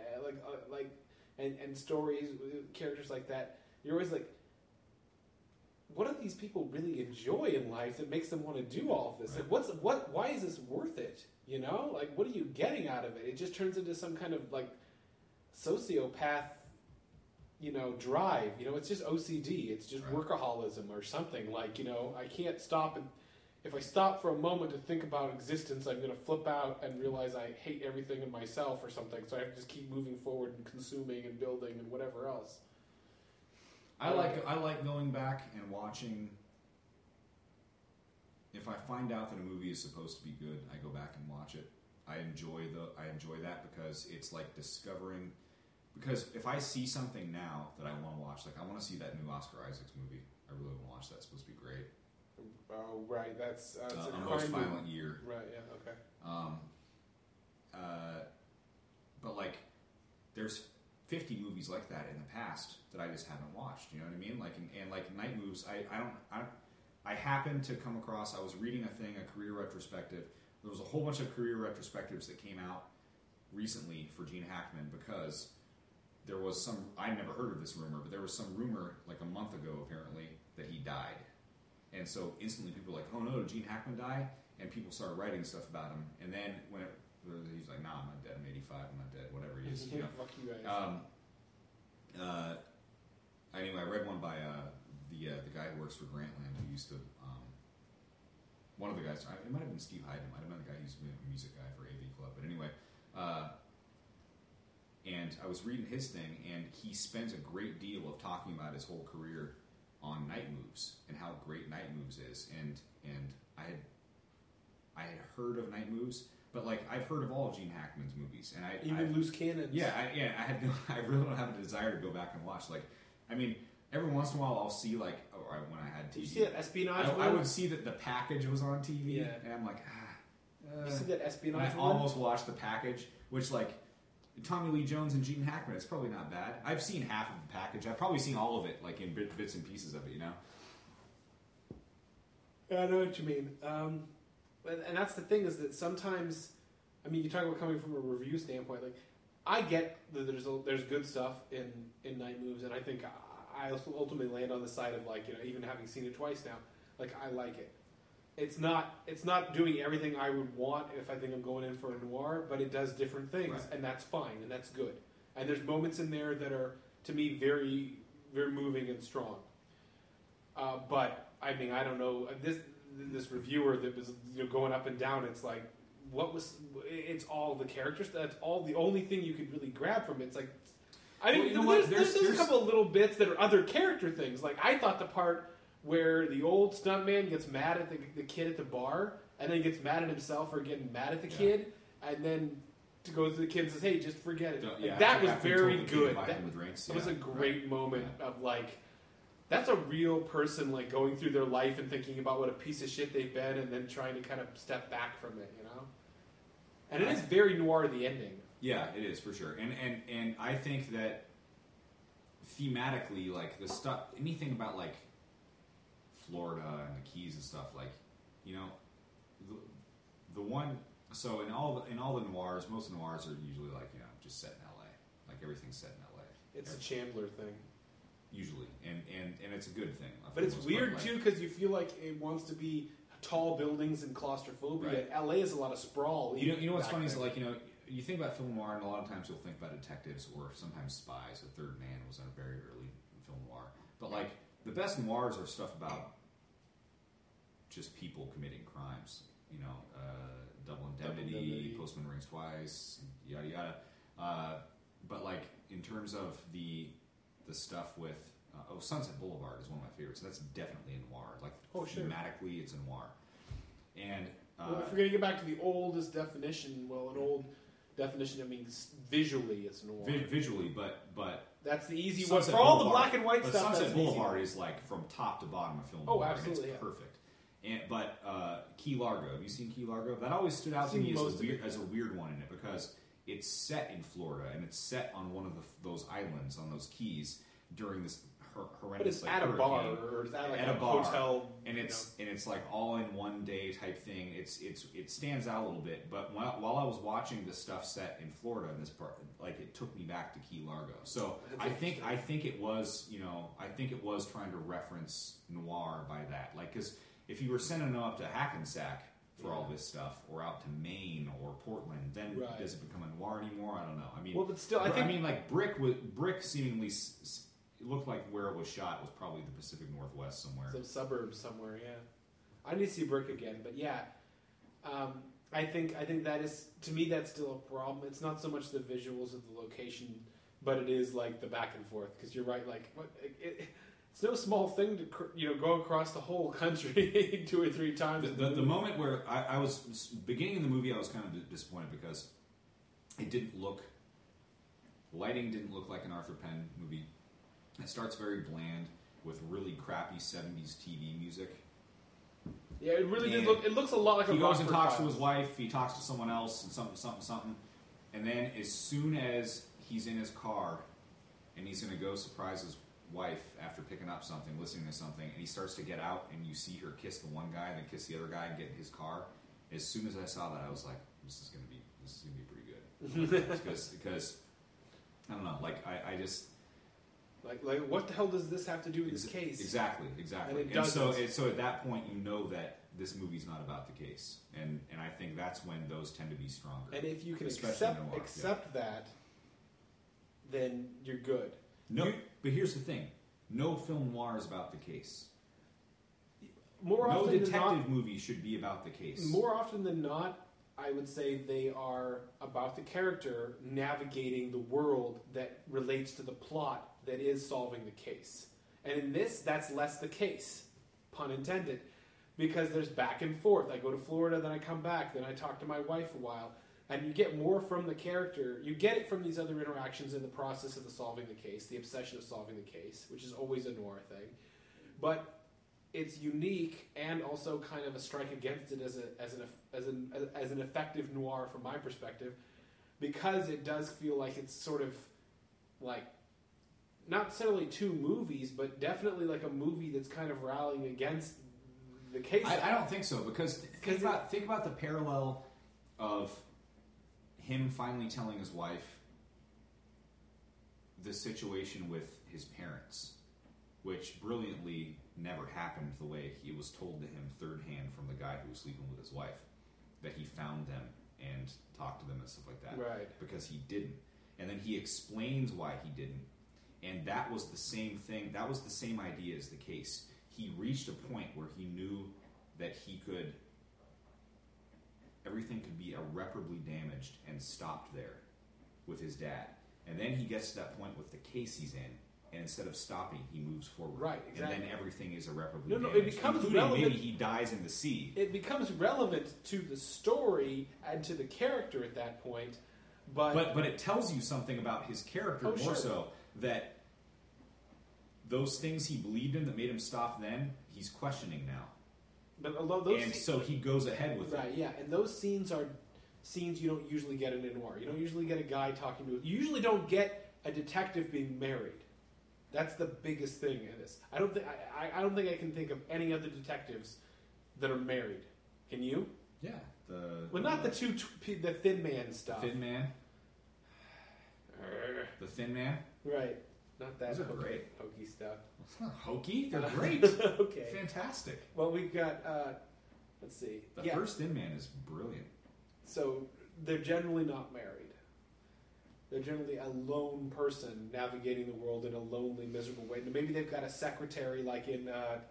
and stories, characters like that. You're always like, what do these people really enjoy in life that makes them want to do all of this? Like, why is this worth it? You know? Like, what are you getting out of it? It just turns into some kind of, like, sociopath, you know, drive. You know, it's just OCD. It's just workaholism or something. Like, you know, I can't stop and... If I stop for a moment to think about existence, I'm going to flip out and realize I hate everything in myself or something. So I have to just keep moving forward and consuming and building and whatever else. I like going back and watching. If I find out that a movie is supposed to be good, I go back and watch it. I enjoy that because it's like discovering. Because if I see something now that I want to watch, like I want to see that new Oscar Isaacs movie. I really want to watch that. It's supposed to be great. Oh, right. That's A Most Violent Year. Right. Yeah. Okay. But like, there's 50 movies like that in the past that I just haven't watched. You know what I mean? Like, and like Night Moves, I happened to come across. I was reading a career retrospective. There was a whole bunch of career retrospectives that came out recently for Gene Hackman because there was some. I never heard of this rumor, but there was some rumor like a month ago apparently that he died. And so instantly people were like, oh no, did Gene Hackman die? And people started writing stuff about him. And then when he's like, nah, I'm not dead. I'm 85. I'm not dead. Whatever he is. You know? Fuck you guys. Anyway, I read one by the guy who works for Grantland who used to one of the guys. It might have been Steve Hyde. It might have been the guy who's been a music guy for AV Club. But anyway, and I was reading his thing, and he spends a great deal of talking about his whole career on Night Moves and how great Night Moves is, and I had heard of Night Moves, but like I've heard of all of Gene Hackman's movies, and even loose cannons. I really don't have a desire to go back and watch. Like, I mean, every once in a while I'll see like when I had TV. Did you see that espionage? I would see that the package was on TV, and I'm like, you see that espionage? And I almost watched the package, which like. Tommy Lee Jones and Gene Hackman, it's probably not bad. I've seen half of the package. I've probably seen all of it, like in bits and pieces of it, you know? Yeah, I know what you mean. And that's the thing is that sometimes, I mean, you talk about coming from a review standpoint. Like, I get that there's good stuff in Night Moves, and I think I ultimately land on the side of like, you know, even having seen it twice now, like I like it. It's not doing everything I would want if I think I'm going in for a noir, but it does different things, and that's fine, and that's good. And there's moments in there that are, to me, very, very moving and strong. But I mean, I don't know this reviewer that was going up and down. It's like, it's all the characters. That's all the only thing you could really grab from it. It's like, I mean, there's a couple of little bits that are other character things. Like I thought the part where the old stuntman gets mad at the kid at the bar, and then gets mad at himself for getting mad at the kid, and then goes to the kid and says, "Hey, just forget it." Yeah, that was after he very told the kid good. to buy him the drinks, That was a great moment of like, that's a real person like going through their life and thinking about what a piece of shit they've been, and then trying to kind of step back from it, you know. And it is very noir, the ending. Yeah, it is for sure. And I think that thematically, like the stuff, anything about like Florida and the Keys and stuff, like, you know, the one. So in all the noirs, most noirs are usually like, you know, just set in L.A. Like everything's set in L.A. It's a Chandler thing. Usually, and it's a good thing. But it's weird too because you feel like it wants to be tall buildings and claustrophobia. Right. LA is a lot of sprawl. You know what's funny is like, you know, you think about film noir, and a lot of times you'll think about detectives or sometimes spies. The Third Man was a very early film noir, but like the best noirs are stuff about just people committing crimes. You know, Double Indemnity, Postman Rings Twice, yada yada. But like in terms of the stuff with Sunset Boulevard is one of my favorites. That's definitely a noir. Like thematically, it's a noir. And well, if we're gonna get back to the oldest definition, well, an old definition that means visually it's noir. Visually, but that's the easy Sunset one for all Boulevard, the black and white but stuff. Sunset Boulevard is like from top to bottom of film noir. Oh, absolutely, and it's perfect. But Key Largo, have you seen Key Largo? That always stood out to me as a weird one in it because it's set in Florida and it's set on one of those islands on those keys during this horrendous. But it's like, at a bar hurricane. or it's at like at a bar, hotel, and it's like all in one day type thing. It stands out a little bit. But while I was watching this stuff set in Florida in this part, like it took me back to Key Largo. So I think it was trying to reference noir by that, like because if you were sending them up to Hackensack for all this stuff, or out to Maine or Portland, then does it become a noir anymore? I don't know. I mean, well, but still, like Brick seemingly it looked like where it was shot was probably the Pacific Northwest somewhere, some suburbs somewhere. Yeah, I need to see Brick again, but yeah, I think that is, to me, that's still a problem. It's not so much the visuals of the location, but it is like the back and forth. Because you're right, like it's no small thing to go across the whole country 2 or 3 times. The moment where I was beginning of the movie, I was kind of disappointed because it didn't look. Lighting didn't look like an Arthur Penn movie. It starts very bland with really crappy 70s TV music. Yeah, it really did look. It looks a lot like he goes and talks to his wife. He talks to someone else and something. And then as soon as he's in his car and he's going to go surprise his wife after picking up something, listening to something, and he starts to get out and you see her kiss the one guy and then kiss the other guy and get in his car. As soon as I saw that, I was like, this is going to be pretty good. because I don't know, like I just. Like what the hell does this have to do with this case? Exactly. And so at that point, you know that this movie's not about the case, and I think that's when those tend to be stronger. And if you can accept that, then you're good. No, but here's the thing: no film noir is about the case. No detective movie should be about the case. More often than not, I would say they are about the character navigating the world that relates to the plot that is solving the case. And in this, that's less the case, pun intended, because there's back and forth. I go to Florida, then I come back, then I talk to my wife a while, and you get more from the character. You get it from these other interactions in the process of solving the case, the obsession of solving the case, which is always a noir thing. But it's unique and also kind of a strike against it as an effective noir from my perspective, because it does feel like it's sort of like not necessarily 2 movies, but definitely like a movie that's kind of rallying against the case. I don't think so, because think about the parallel of him finally telling his wife the situation with his parents, which brilliantly never happened the way he was told to him third hand from the guy who was sleeping with his wife, that he found them and talked to them and stuff like that. Right. Because he didn't. And then he explains why he didn't. And that was the same thing. That was the same idea as the case. He reached a point where he knew that everything could be irreparably damaged and stopped there with his dad. And then he gets to that point with the case he's in, and instead of stopping, he moves forward. Right, exactly. And then everything is irreparably damaged. No, it becomes relevant. Maybe he dies in the sea. It becomes relevant to the story and to the character at that point, But it tells you something about his character more so that those things he believed in that made him stop then, he's questioning now. But although those so he goes ahead with it. Yeah, and those scenes are scenes you don't usually get in a noir. You don't usually get a guy talking to. You usually don't get a detective being married. That's the biggest thing in this. I don't think I can think of any other detectives that are married. Can you? Yeah. Not the the Thin Man stuff. Thin Man. The Thin Man. Right. Not that. Those are great. Hokey stuff. It's not hokey. They're great. Okay. Fantastic. Well, we've got. Let's see. The first Thin Man is brilliant. So they're generally not married. They're generally a lone person navigating the world in a lonely, miserable way. Maybe they've got a secretary, like in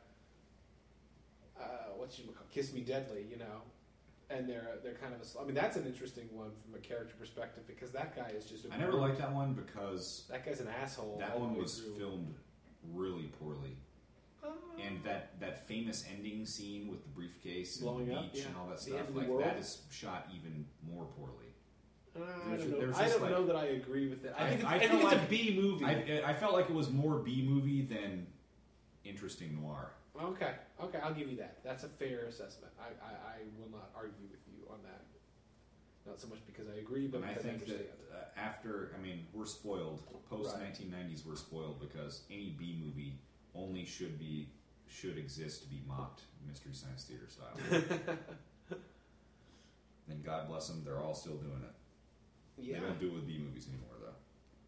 Kiss Me Deadly, and they're kind of a. I mean, that's an interesting one from a character perspective because that guy is just. I never liked that one because that guy's an asshole. That one was filmed really poorly, and that famous ending scene with the briefcase and blowing the up, beach and all that stuff, like that is shot even more poorly. I don't know that I agree with it. I think it's a B movie. I felt like it was more B movie than interesting noir. Okay, I'll give you that. That's a fair assessment. I will not argue with you on that. Not so much because I agree, but because I understand. We're spoiled. Post 1990s, we're spoiled because any B movie only should exist to be mocked Mystery Science Theater style. And God bless them, they're all still doing it. Yeah. They don't do it with B movies anymore, though.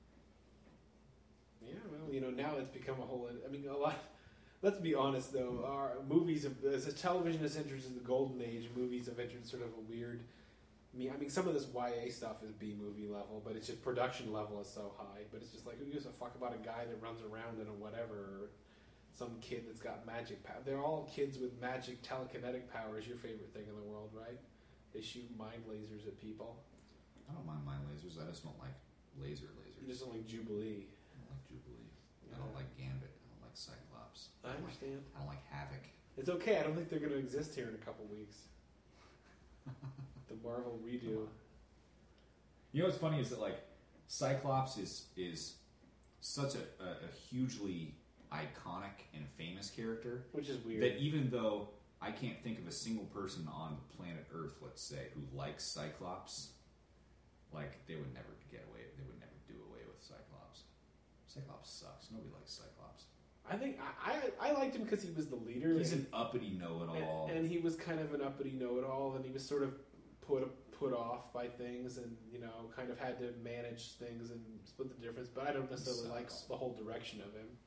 Yeah, well, now it's become a whole. A lot. Let's be honest, though. Our movies, as television has entered the golden age, movies have entered sort of a weird. Some of this YA stuff is B movie level, but it's just production level is so high. But it's just like, who gives a fuck about a guy that runs around in a whatever, or some kid that's got magic power? They're all kids with magic telekinetic powers. Your favorite thing in the world, right? They shoot mind lasers at people. I don't mind lasers. I just don't like lasers. You just don't like Jubilee. I don't like Jubilee. I don't like Gambit. I don't like Cyclops. I understand. I don't like Havoc. It's okay. I don't think they're going to exist here in a couple weeks. The Marvel redo. You know what's funny is that Cyclops is such a hugely iconic and famous character, which is weird. That even though I can't think of a single person on planet Earth, let's say, who likes Cyclops, they would never get away. They would never do away with Cyclops. Cyclops sucks. Nobody likes Cyclops. I think I liked him because he was the leader. He's an uppity know-it-all, and he was kind of an uppity know-it-all, and he was sort of put off by things, and kind of had to manage things and split the difference. But I don't necessarily like the whole direction of him.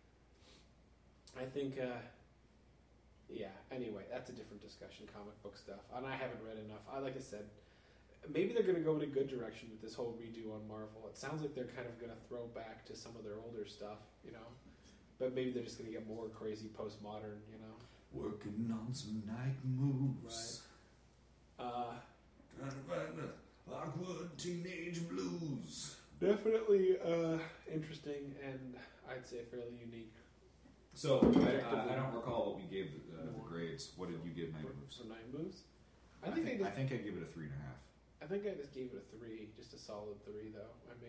I think. Anyway, that's a different discussion. Comic book stuff, and I haven't read enough. Like I said, maybe they're going to go in a good direction with this whole redo on Marvel. It sounds like they're kind of going to throw back to some of their older stuff, But maybe they're just going to get more crazy postmodern, Working on some night moves. Right. Trying to find the awkward teenage blues. Definitely interesting and I'd say fairly unique. So, I don't recall what we gave the grades. What did you give Night Moves? For Night Moves? I think I give it a 3.5. I think I just gave it a 3, just a solid 3, though.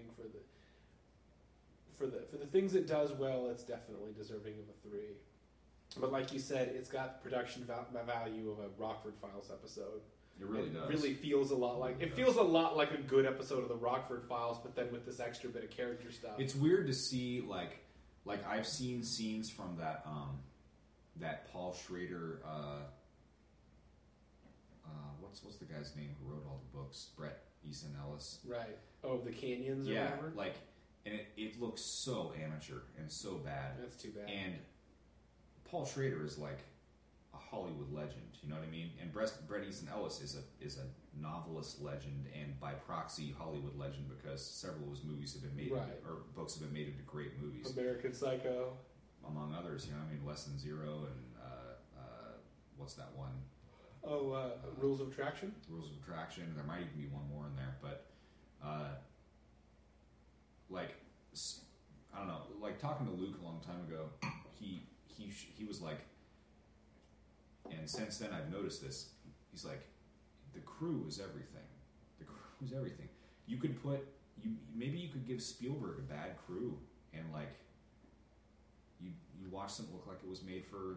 For the things it does well, it's definitely deserving of a 3. But like you said, it's got production value of a Rockford Files episode. It really does. It really feels a lot like feels a lot like a good episode of the Rockford Files, but then with this extra bit of character stuff. It's weird to see like I've seen scenes from that Paul Schrader. What's the guy's name who wrote all the books? Bret Easton Ellis. Right. Oh, the Canyons or whatever? And it looks so amateur and so bad. That's too bad. And Paul Schrader is like a Hollywood legend, you know what I mean? And Bret Easton Ellis is a novelist legend and by proxy Hollywood legend because several of his movies have been made or books have been made into great movies. American Psycho, among others, Less Than Zero and what's that one? Rules of Attraction. Rules of Attraction. There might even be one more in there, but I don't know. Like talking to Luke a long time ago, he was like, and since then I've noticed this. He's like, the crew is everything. The crew is everything. you could put maybe you could give Spielberg a bad crew and like you watch something look like it was made for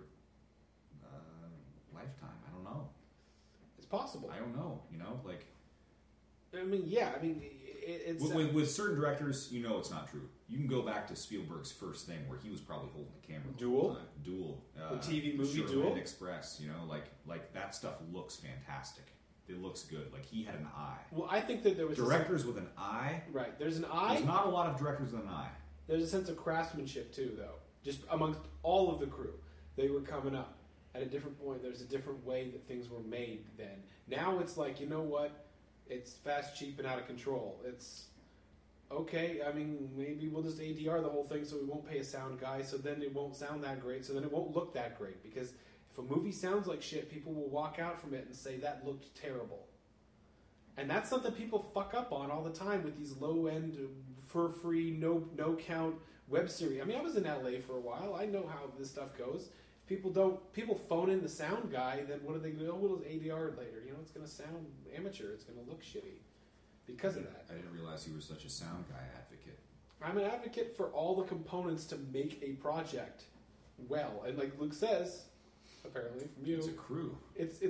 Lifetime. I don't know. It's possible. I don't know. You know, like. I mean, yeah. I mean, it's with certain directors, you know, it's not true. You can go back to Spielberg's first thing where he was probably holding the camera. Duel. The TV movie Sugarland Duel. Express. You know, like that stuff looks fantastic. It looks good. Like he had an eye. Well, I think that there was directors with an eye. Right. There's an eye. There's not a lot of directors with an eye. There's a sense of craftsmanship too, though. Just amongst all of the crew, they were coming up at a different point. There's a different way that things were made then. Now it's like, you know what? It's fast, cheap, and out of control. It's okay. I mean, maybe we'll just ADR the whole thing, so we won't pay a sound guy. So then it won't sound that great. So then it won't look that great because if a movie sounds like shit, people will walk out from it and say that looked terrible. And that's something people fuck up on all the time with these low-end, for-free, no-count web series. I mean, I was in LA for a while. I know how this stuff goes. If people phone in the sound guy, then what do they do? Oh, we'll just ADR it later. You know, it's going to sound amateur. It's going to look shitty because of that. I didn't realize you were such a sound guy advocate. I'm an advocate for all the components to make a project well. And like Luke says, apparently from you, it's a crew.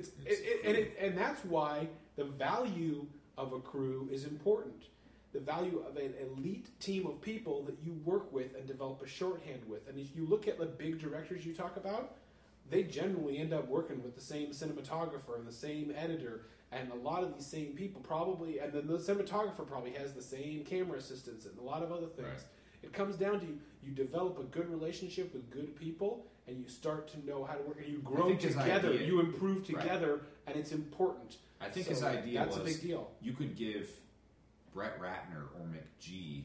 And that's why the value of a crew is important. The value of an elite team of people that you work with and develop a shorthand with. And if you look at the big directors you talk about, they generally end up working with the same cinematographer and the same editor and a lot of these same people probably, and then the cinematographer probably has the same camera assistants and a lot of other things. Right. It comes down to you develop a good relationship with good people and you start to know how to work and you grow together, you improve together, right. And it's important. I think his idea was a big deal. You could give Brett Ratner or McG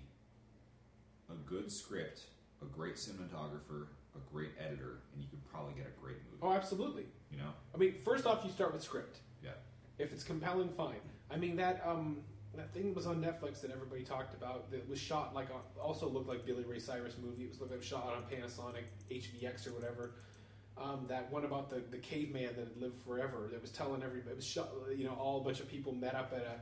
a good script, a great cinematographer, a great editor, and you could probably get a great movie. Oh, absolutely. You know? I mean, first off, you start with script. Yeah. If it's compelling, fine. I mean, that thing that was on Netflix that everybody talked about that was shot like also looked like Billy Ray Cyrus movie. It was like shot on Panasonic HVX or whatever. That one about the caveman that had lived forever. That was telling everybody. It was shot. You know, all a bunch of people met up at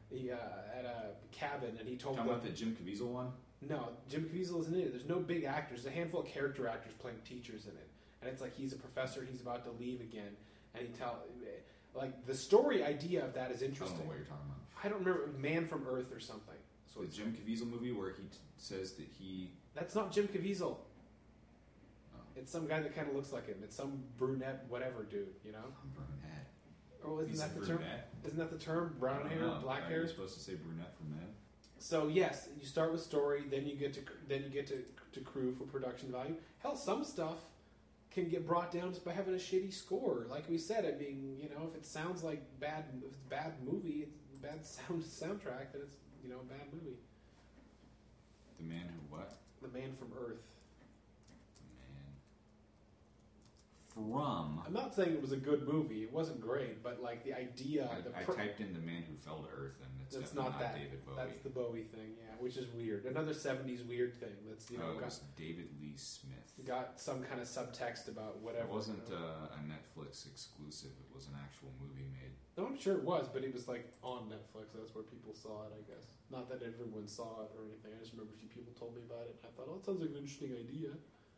a cabin, and he told them. Talking about the Jim Caviezel one. No, Jim Caviezel isn't in it. There's no big actors. There's a handful of character actors playing teachers in it, and it's like he's a professor. He's about to leave again, and like the story idea of that is interesting. I don't know what you're talking about. I don't remember. Man from Earth or something. So the Jim Caviezel movie where he says that he. That's not Jim Caviezel. It's some guy that kind of looks like him. It's some brunette, whatever dude, you know. Brunette. Oh, isn't that the term? Isn't that the term? Brown hair, black hair. You're supposed to say brunette for men. So yes, you start with story, then you get to crew for production value. Hell, some stuff can get brought down just by having a shitty score. Like we said, I mean, you know, if it sounds like if it's bad movie, it's bad soundtrack, then it's a bad movie. The Man Who what? The Man from Earth. I'm not saying it was a good movie. It wasn't great, but like the idea. I typed in The Man Who Fell to Earth, and it's not that. David Bowie. That's the Bowie thing, yeah, which is weird. Another '70s weird thing. That's it was David Lee Smith. Got some kind of subtext about whatever. It wasn't a Netflix exclusive. It was an actual movie made. No, I'm sure it was, but it was like on Netflix. That's where people saw it, I guess. Not that everyone saw it or anything. I just remember a few people told me about it, and I thought, oh, it sounds like an interesting idea.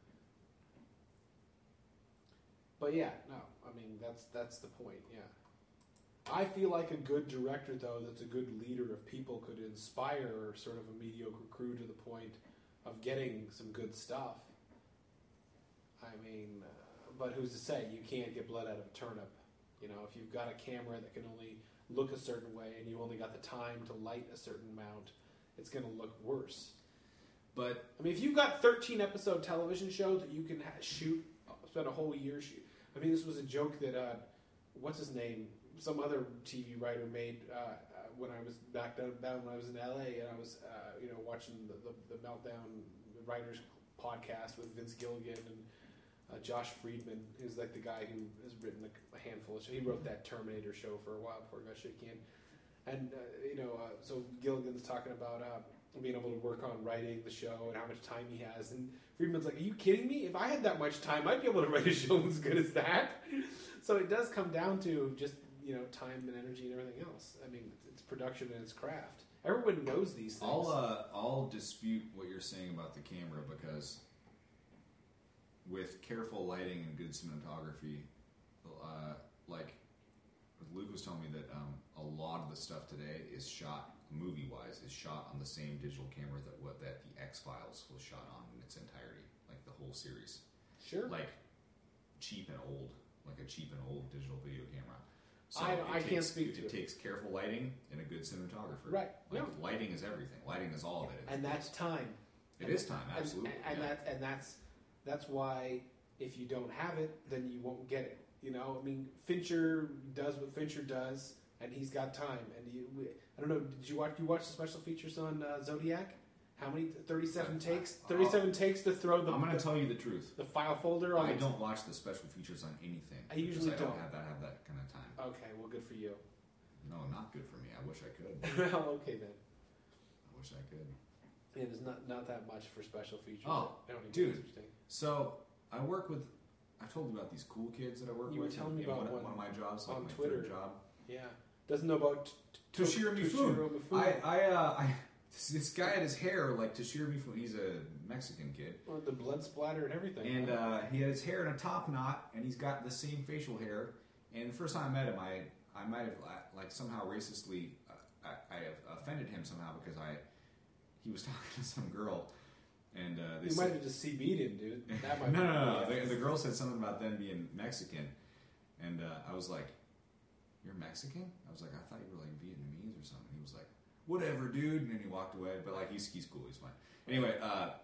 But yeah, no, I mean that's the point. Yeah, I feel like a good director, though, that's a good leader of people, could inspire sort of a mediocre crew to the point of getting some good stuff. I mean, but who's to say you can't get blood out of a turnip? You know, if you've got a camera that can only look a certain way and you only got the time to light a certain amount, it's going to look worse. But I mean, if you've got 13-episode television show that you can spend a whole year shoot. I mean, this was a joke that what's his name? Some other TV writer made when I was back down when I was in LA, and I was watching the Meltdown Writers podcast with Vince Gilligan and Josh Friedman, who's like the guy who has written a handful of shows. He wrote that Terminator show for a while before it got shit canned. And so Gilligan's talking about being able to work on writing the show and how much time he has. And Friedman's like, are you kidding me? If I had that much time, I'd be able to write a show as good as that. So it does come down to just, time and energy and everything else. I mean, it's production and it's craft. Everyone knows these things. I'll dispute what you're saying about the camera because with careful lighting and good cinematography, like Luke was telling me that a lot of the stuff today is shot movie-wise is shot on the same digital camera that the X-Files was shot on in its entirety, like the whole series. Sure. Like cheap and old, like a cheap and old digital video camera. So I can't speak to it. It takes careful lighting and a good cinematographer. Right. Like no. lighting is everything. Lighting is all of it. And that's time. It is time, absolutely. And that's why if you don't have it, then you won't get it. You know, I mean, Fincher does what Fincher does, and he's got time. And I don't know. Did you watch the special features on Zodiac? How many? 37 takes. 37 takes to throw the. I'm going to tell you the truth. The file folder. I don't watch the special features on anything. I usually don't have that kind of time. Okay, well, good for you. No, not good for me. I wish I could. Well, okay then. I wish I could. It is not that much for special features. Oh, I don't dude. So I work with. I told you about these cool kids that I work with. You were telling me about one of my jobs, like on my Twitter. third job. Yeah, doesn't know about Toshiro Mifune. Mifune. This guy had his hair like Toshiro Mifune. He's a Mexican kid. Well, the blood splatter and everything. And he had his hair in a top knot, and he's got the same facial hair. And the first time I met him, I might have like somehow racistly, I offended him somehow because he was talking to some girl. And you might have just CB'd him, dude. That might no. The girl said something about them being Mexican, and I was like, "You're Mexican?" I was like, "I thought you were like Vietnamese or something." He was like, "Whatever, dude," and then he walked away. But like, he's cool, he's fine. Anyway,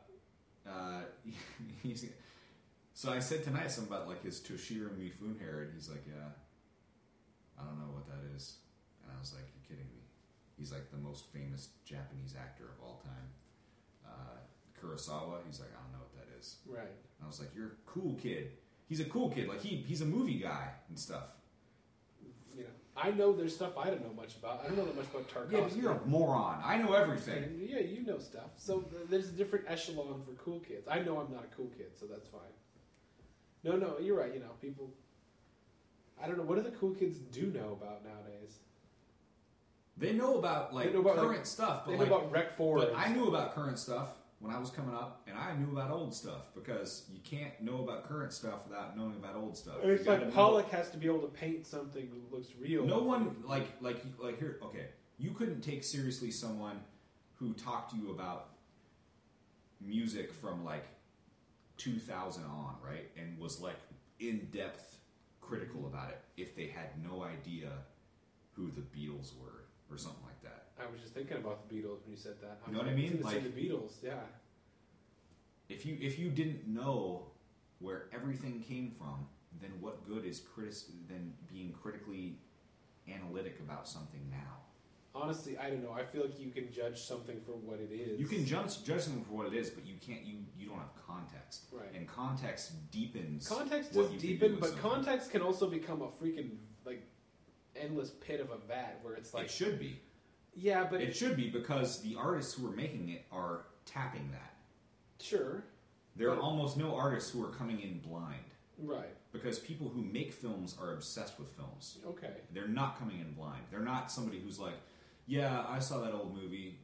so I said tonight something about like his Toshiro Mifune hair, and he's like, "Yeah, I don't know what that is," and I was like, "You're kidding me." He's like the most famous Japanese actor of all time. Kurosawa, he's like, I don't know what that is. Right. And I was like, you're a cool kid. He's a cool kid. Like he's a movie guy and stuff. You know, I know there's stuff I don't know much about. I don't know that much about Tarkovsky. Yeah, but you're a moron. I know everything. Yeah, you know stuff. So there's a different echelon for cool kids. I know I'm not a cool kid, so that's fine. No, you're right. You know, people. I don't know. What do the cool kids do know about nowadays? They know about current stuff. But they know about Rec 4. But I knew about current stuff when I was coming up, and I knew about old stuff because you can't know about current stuff without knowing about old stuff. It's like Pollock has to be able to paint something that looks real. No one like here. Okay, you couldn't take seriously someone who talked to you about music from like 2000 on, right, and was like in depth critical about it if they had no idea who the Beatles were. Or something like that. I was just thinking about the Beatles when you said that. You know what I mean? Like the Beatles, yeah. If you didn't know where everything came from, then what good is than being critically analytic about something now? Honestly, I don't know. I feel like you can judge something for what it is. You can judge something for what it is, but you can't. You don't have context. Right. And context deepens. Context does deepen, but context can also become a freaking like endless pit of a vat where it's like it should be. Yeah, but it should be because the artists who are making it are tapping that. Sure. There are almost no artists who are coming in blind. Right. Because people who make films are obsessed with films. Okay. They're not coming in blind. They're not somebody who's like, yeah, I saw that old movie.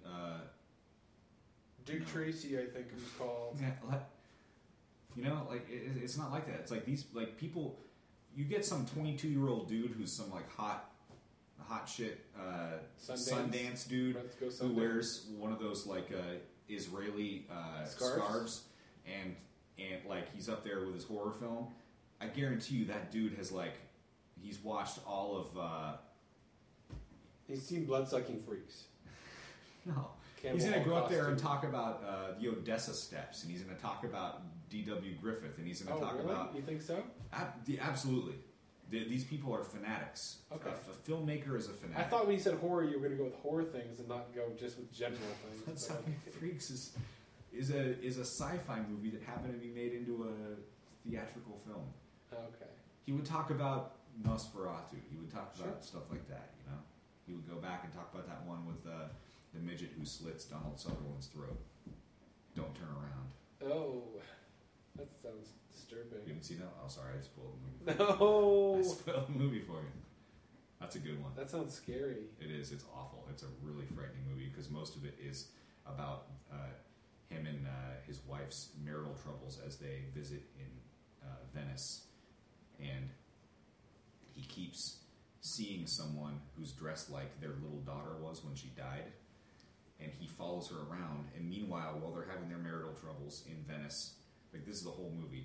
Dick Tracy, I think it was called. Yeah, you know, like it's not like that. It's like these like people. You get some 22-year-old dude who's some like hot shit Sundance dude who wears one of those like Israeli scarves and like he's up there with his horror film. I guarantee you that dude has like he's watched all of. He's seen Bloodsucking Freaks. No. He's going to go up there and talk about the Odessa Steps, and he's going to talk about D.W. Griffith, and he's going to talk about... You think so? Absolutely. These people are fanatics. Okay. A filmmaker is a fanatic. I thought when you said horror, you were going to go with horror things and not go just with general things. Bloodsucking Freaks is a sci-fi movie that happened to be made into a theatrical film. Okay. He would talk about Nosferatu. He would talk about stuff like that, you know? He would go back and talk about that one with... the midget who slits Donald Sutherland's throat. Don't turn around. Oh, that sounds disturbing. You didn't see that? Oh, sorry, I spoiled the movie. No! I spoiled the movie for you. That's a good one. That sounds scary. It is. It's awful. It's a really frightening movie because most of it is about him and his wife's marital troubles as they visit in Venice, and he keeps seeing someone who's dressed like their little daughter was when she died, and he follows her around. And meanwhile, while they're having their marital troubles in Venice, like this is the whole movie,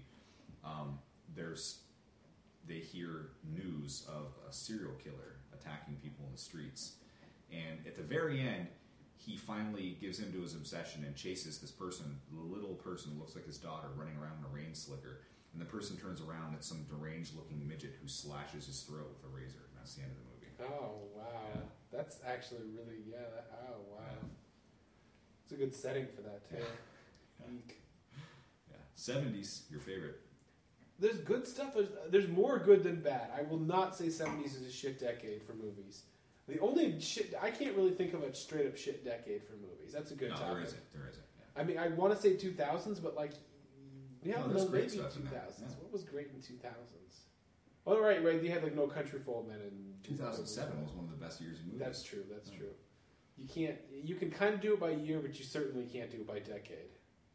they hear news of a serial killer attacking people in the streets. And at the very end, he finally gives in to his obsession and chases this person, the little person who looks like his daughter, running around in a rain slicker. And the person turns around, and it's some deranged-looking midget who slashes his throat with a razor. And that's the end of the movie. Oh, wow. Yeah. That's actually really, oh, wow. Yeah. It's a good setting for that, too. Yeah. Yeah. 70s, your favorite. There's good stuff. There's more good than bad. I will not say 70s is a shit decade for movies. The only shit... I can't really think of a straight-up shit decade for movies. That's a good topic. No, there isn't. Yeah. I mean, I want to say 2000s, but like... Yeah, no, there's great maybe stuff 2000s. in that. Yeah. What was great in 2000s? Oh, right. You had like No Country for Old Men in 2007 was one of the best years in movies. That's true. You can kind of do it by year, but you certainly can't do it by decade.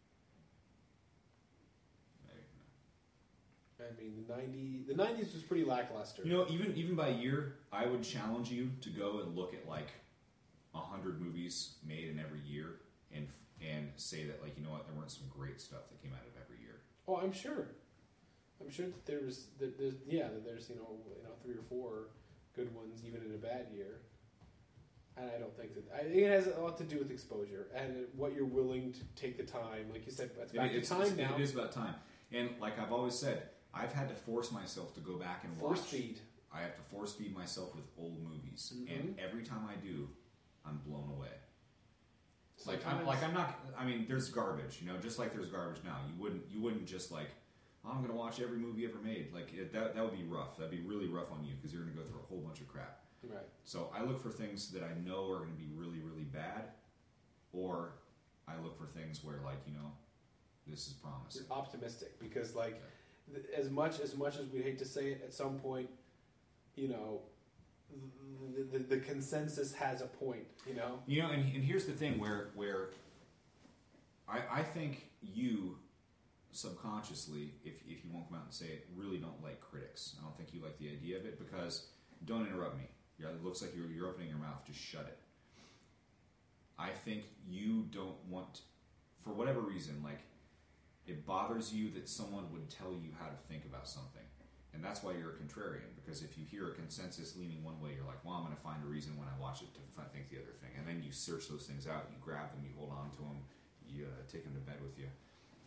I mean, the 90s was pretty lackluster. You know, even by year, I would challenge you to go and look at like 100 movies made in every year, and say that, like, you know what, there weren't some great stuff that came out of every year. Oh, I'm sure that there's 3 or 4 good ones even in a bad year. And I don't think that... I think it has a lot to do with exposure and what you're willing to take the time. Like you said, it's back to time now. It is about time. And like I've always said, I've had to force myself to go back and watch. Force feed. I have to force feed myself with old movies. Mm-hmm. And every time I do, I'm blown away. Sometimes, I'm not... I mean, there's garbage, you know, just like there's garbage now. You wouldn't just like, oh, I'm going to watch every movie ever made. Like, that would be rough. That'd be really rough on you because you're going to go through a whole bunch of crap. Right. So I look for things that I know are going to be really, really bad, or I look for things where, like, you know, this is promising. You're optimistic because, like, as much as we hate to say it, at some point, you know, the consensus has a point, you know? You know, and here's the thing where I think you subconsciously, if you won't come out and say it, really don't like critics. I don't think you like the idea of it because, don't interrupt me. Yeah, it looks like you're opening your mouth. Just shut it. I think you don't want, for whatever reason, like, it bothers you that someone would tell you how to think about something. And that's why you're a contrarian, because if you hear a consensus leaning one way, you're like, well, I'm going to find a reason when I watch it to think the other thing. And then you search those things out, you grab them, you hold on to them, you take them to bed with you.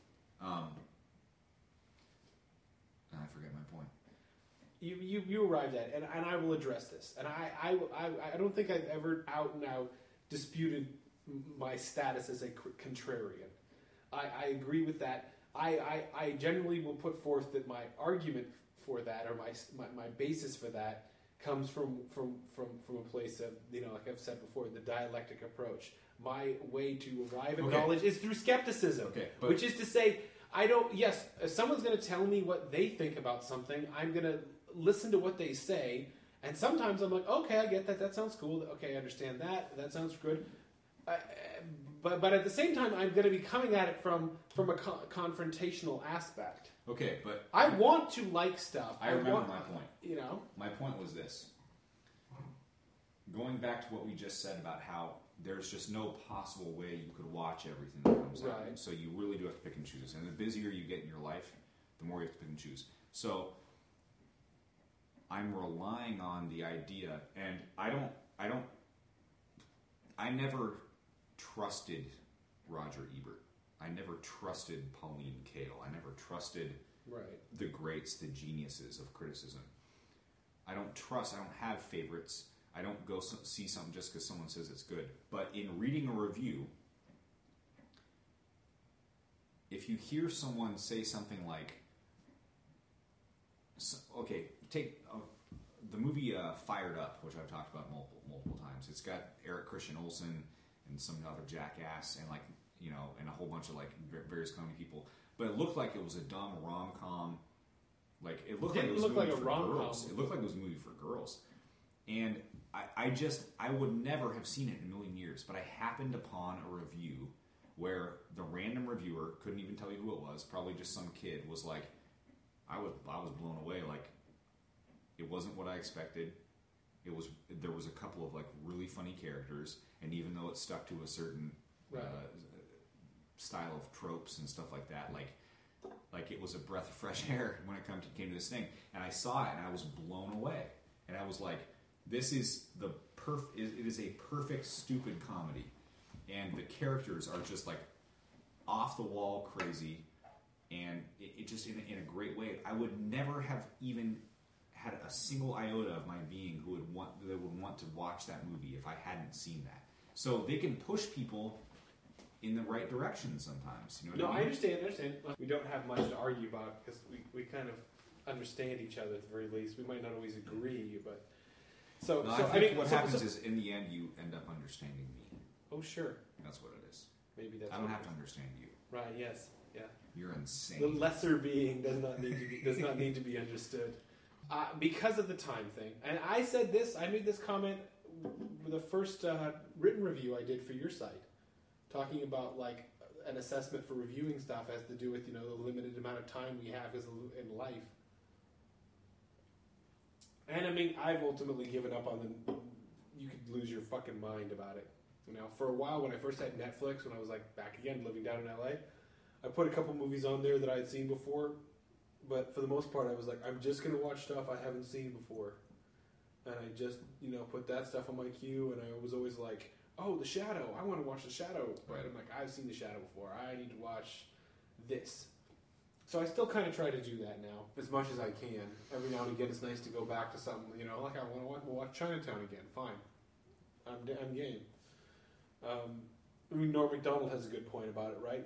And I forget my point. You arrived at it, and I will address this. And I don't think I've ever out and out disputed my status as a contrarian. I agree with that. I generally will put forth that my argument for that, or my basis for that, comes from a place of, you know, like I've said before, the dialectic approach. My way to arrive at knowledge is through skepticism, which is to say, if someone's going to tell me what they think about something, I'm going to listen to what they say, and sometimes I'm like, okay, I get that. That sounds cool. Okay, I understand that. That sounds good. But at the same time, I'm going to be coming at it from a confrontational aspect. Okay, but I want to like stuff. I remember my point. You know, my point was this. Going back to what we just said about how there's just no possible way you could watch everything that comes out. So you really do have to pick and choose. And the busier you get in your life, the more you have to pick and choose. So I'm relying on the idea, and I never trusted Roger Ebert. I never trusted Pauline Kael. I never trusted the greats, the geniuses of criticism. I don't have favorites. I don't go see something just because someone says it's good. But in reading a review, if you hear someone say something like, okay, take the movie Fired Up, which I've talked about multiple times. It's got Eric Christian Olsen and some other jackass and, like, you know, and a whole bunch of, like, various comedy people. But it looked like it was a dumb rom-com. Like, it looked like it was a movie for girls. It looked like it was a movie for girls. And I would never have seen it in a million years, but I happened upon a review where the random reviewer, couldn't even tell you who it was, probably just some kid, was like, I was blown away. Like, it wasn't what I expected. There was a couple of like really funny characters, and even though it stuck to a certain style of tropes and stuff like that, like it was a breath of fresh air when it came to this thing. And I saw it, and I was blown away. And I was like, this is it is a perfect stupid comedy, and the characters are just like off the wall crazy, and it just in a great way. I would never have even had a single iota of my being who would want to watch that movie if I hadn't seen that. So they can push people in the right direction sometimes. You know what I mean? I understand. We don't have much to argue about because we kind of understand each other at the very least. We might not always agree, but I think what happens is in the end you end up understanding me. Oh sure, that's what it is. Maybe that's. I don't have to understand you. Right? Yes. Yeah. You're insane. The lesser being does not need to be understood. Because of the time thing, and I said this. I made this comment with the first written review I did for your site, talking about like an assessment for reviewing stuff has to do with the limited amount of time we have in life. And I mean, I've ultimately given up on you could lose your fucking mind about it. For a while when I first had Netflix, when I was like back again living down in LA, I put a couple movies on there that I had seen before. But for the most part, I was like, I'm just going to watch stuff I haven't seen before. And I just, put that stuff on my queue, and I was always like, oh, The Shadow. I want to watch The Shadow. Right. I'm like, I've seen The Shadow before. I need to watch this. So I still kind of try to do that now, as much as I can. Every now and again, it's nice to go back to something, like I want to watch Chinatown again. Fine. I'm game. Norm Macdonald has a good point about it, right?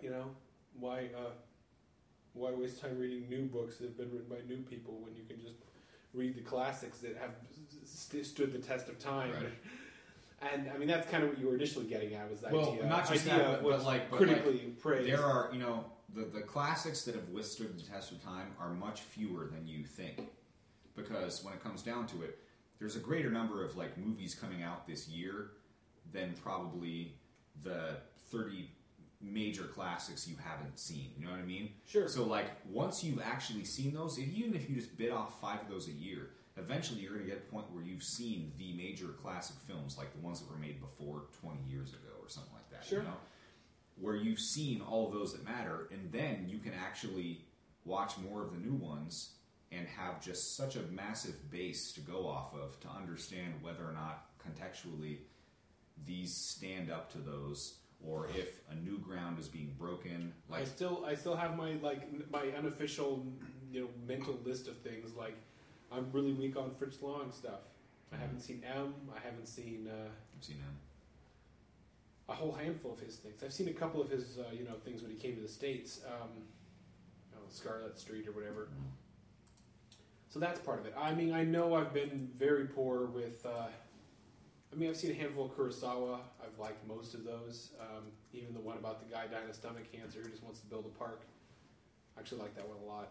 Why waste time reading new books that have been written by new people when you can just read the classics that have stood the test of time? Right. And I mean, that's kind of what you were initially getting at, was the idea. Not just idea that, but critically praised. There are, the classics that have withstood the test of time are much fewer than you think, because when it comes down to it, there's a greater number of like movies coming out this year than probably the 30 major classics you haven't seen. You know what I mean? Sure. So like once you've actually seen those, even if you just bit off 5 of those a year, eventually you're going to get to the point where you've seen the major classic films, like the ones that were made before 20 years ago or something like that. Sure. Where you've seen all of those that matter, and then you can actually watch more of the new ones and have just such a massive base to go off of to understand whether or not contextually these stand up to those, or if a new ground is being broken. Like I still have my my unofficial mental list of things. Like I'm really weak on Fritz Lang stuff. I haven't seen M. I haven't seen. I've seen M. A whole handful of his things. I've seen a couple of his things when he came to the States. Scarlet Street or whatever. Mm. So that's part of it. I mean, I know I've been very poor with. I've seen a handful of Kurosawa. I've liked most of those. Even the one about the guy dying of stomach cancer who just wants to build a park. I actually like that one a lot.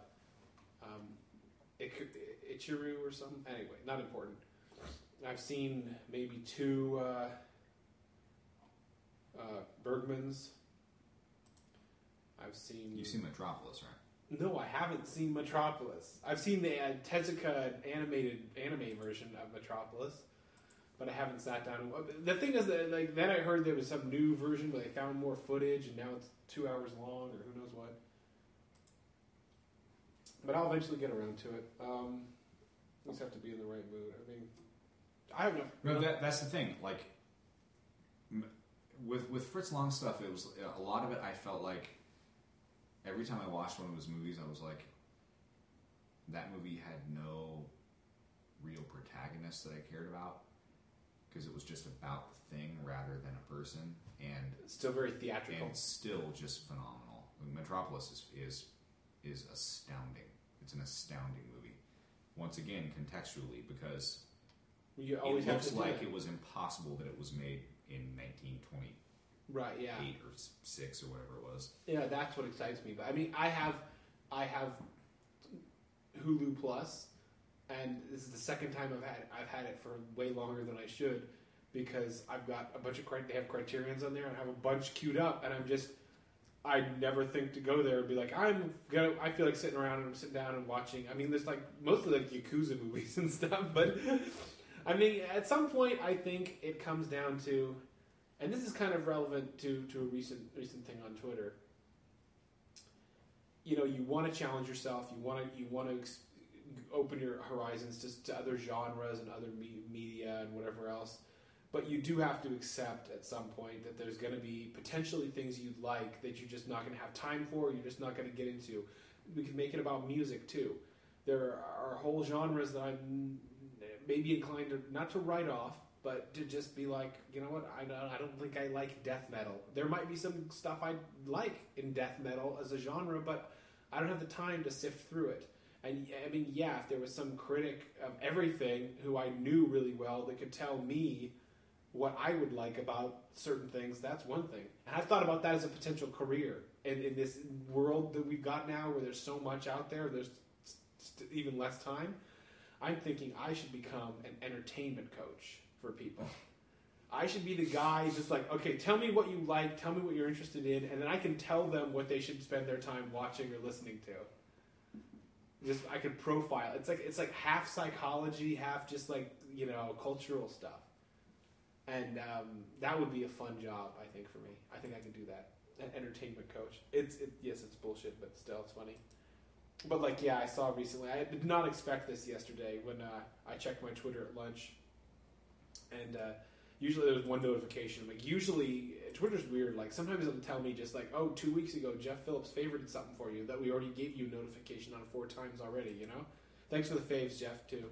Ichiru or something. Anyway, not important. I've seen maybe 2 Bergmans. I've seen... You've seen Metropolis, right? No, I haven't seen Metropolis. I've seen the Tezuka anime version of Metropolis. But I haven't sat down. The thing is that then I heard there was some new version, but they found more footage, and now it's 2 hours long, or who knows what. But I'll eventually get around to it. I just have to be in the right mood. I mean, I don't know. No, that's the thing. Like with Fritz Lang stuff, it was a lot of it. I felt like every time I watched one of his movies, I was like, that movie had no real protagonist that I cared about. Because it was just about the thing rather than a person, and it's still very theatrical, and still just phenomenal. Metropolis is astounding. It's an astounding movie. Once again, contextually, because it looks like it was impossible that it was made in 1920, right? Yeah, 8 or 6 or whatever it was. Yeah, that's what excites me. But I mean, I have Hulu Plus. and this is the second time I've had it for way longer than I should, because I've got a bunch of they have Criterions on there, and I have a bunch queued up, and I never think to go there and be like, I feel like sitting around and I'm sitting down and watching. I mean, there's like mostly like Yakuza movies and stuff, but I mean, at some point, I think it comes down to, and this is kind of relevant to a recent thing on Twitter. You know, you want to challenge yourself. You want to open your horizons to other genres and other media and whatever else. But you do have to accept at some point that there's going to be potentially things you'd like that you're just not going to have time for, you're just not going to get into. We can make it about music too. There are whole genres that I'm maybe inclined to, not to write off, but to just be like, you know what, I don't think I like death metal. There might be some stuff I like in death metal as a genre, but I don't have the time to sift through it. And I mean, yeah, if there was some critic of everything who I knew really well that could tell me what I would like about certain things, that's one thing. And I've thought about that as a potential career. And in this world that we've got now where there's so much out there, there's even less time, I'm thinking I should become an entertainment coach for people. I should be the guy just like, okay, tell me what you like, tell me what you're interested in, and then I can tell them what they should spend their time watching or listening to. Just I could profile. It's like half psychology, half just like, you know, cultural stuff. And that would be a fun job, I think, for me. I think I can do that. An entertainment coach. Yes, it's bullshit, but still, it's funny. But like, yeah, I saw recently. I did not expect this yesterday when I checked my Twitter at lunch, and usually there was one notification. Like usually, Twitter's weird. Like sometimes it'll tell me just like, oh, 2 weeks ago, Jeff Phillips favorited something for you that we already gave you notification on 4 times already. You know, thanks for the faves, Jeff, too.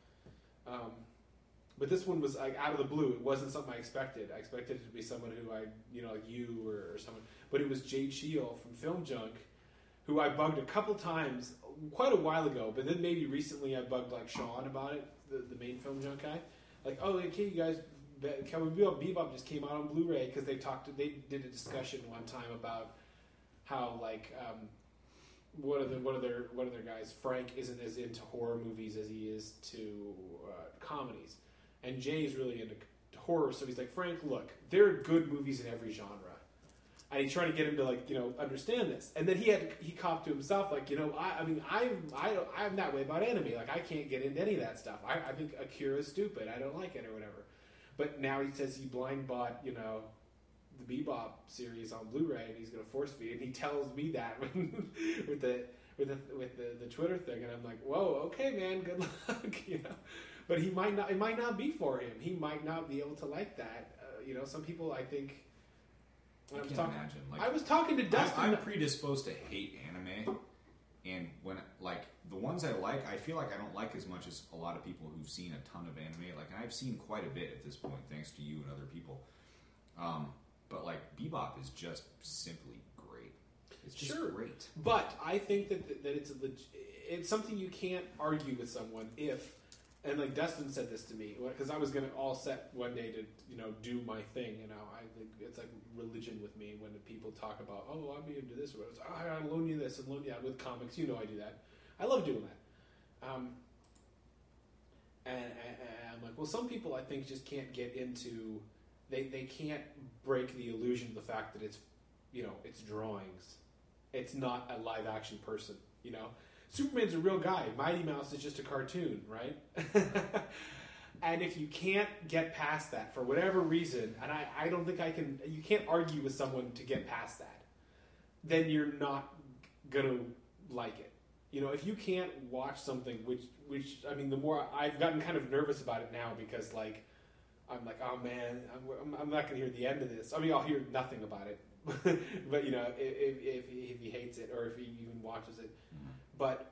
But this one was like out of the blue. It wasn't something I expected. I expected it to be someone who like you or someone. But it was Jade Shield from Film Junk, who I bugged a couple times quite a while ago. But then maybe recently I bugged like Sean about it, the main Film Junk guy. Like, oh, okay, you guys, Cowboy Bebop just came out on Blu-ray because they did a discussion one time about how like one of their guys, Frank, isn't as into horror movies as he is to comedies. And Jay's really into horror, so he's like, Frank, look, there are good movies in every genre. And he's trying to get him to like, understand this. And then he copped to himself, like, I'm that way about anime. Like, I can't get into any of that stuff. I think Akira's stupid. I don't like it or whatever. But now he says he blind bought, the Bebop series on Blu-ray, and he's going to force feed. And he tells me that with the Twitter thing, and I'm like, whoa, okay, man, good luck, But it might not be for him. He might not be able to like that. Some people, I think. I can't imagine. Like, I was talking to Dustin. I'm predisposed to hate anime, and when like the ones I like, I feel like I don't like as much as a lot of people who've seen a ton of anime. Like, and I've seen quite a bit at this point, thanks to you and other people. But like Bebop is just simply great. It's just great. But I think that it's something you can't argue with someone if. And like Dustin said this to me, because I was gonna all set one day to do my thing. I think it's like religion with me when people talk about, oh, I'm into this or whatever. I loan you this and loan you that with comics. I do that. I love doing that. And I'm like, well, some people I think just can't get into. They can't break the illusion of the fact that it's it's drawings. It's not a live action person. Superman's a real guy. Mighty Mouse is just a cartoon, right? And if you can't get past that for whatever reason, and I don't think you can't argue with someone to get past that, then you're not gonna like it. If you can't watch something, which I mean, the more I've gotten kind of nervous about it now because like I'm like, oh man, I'm not gonna hear the end of this. I mean, I'll hear nothing about it, but if he hates it or if he even watches it. But,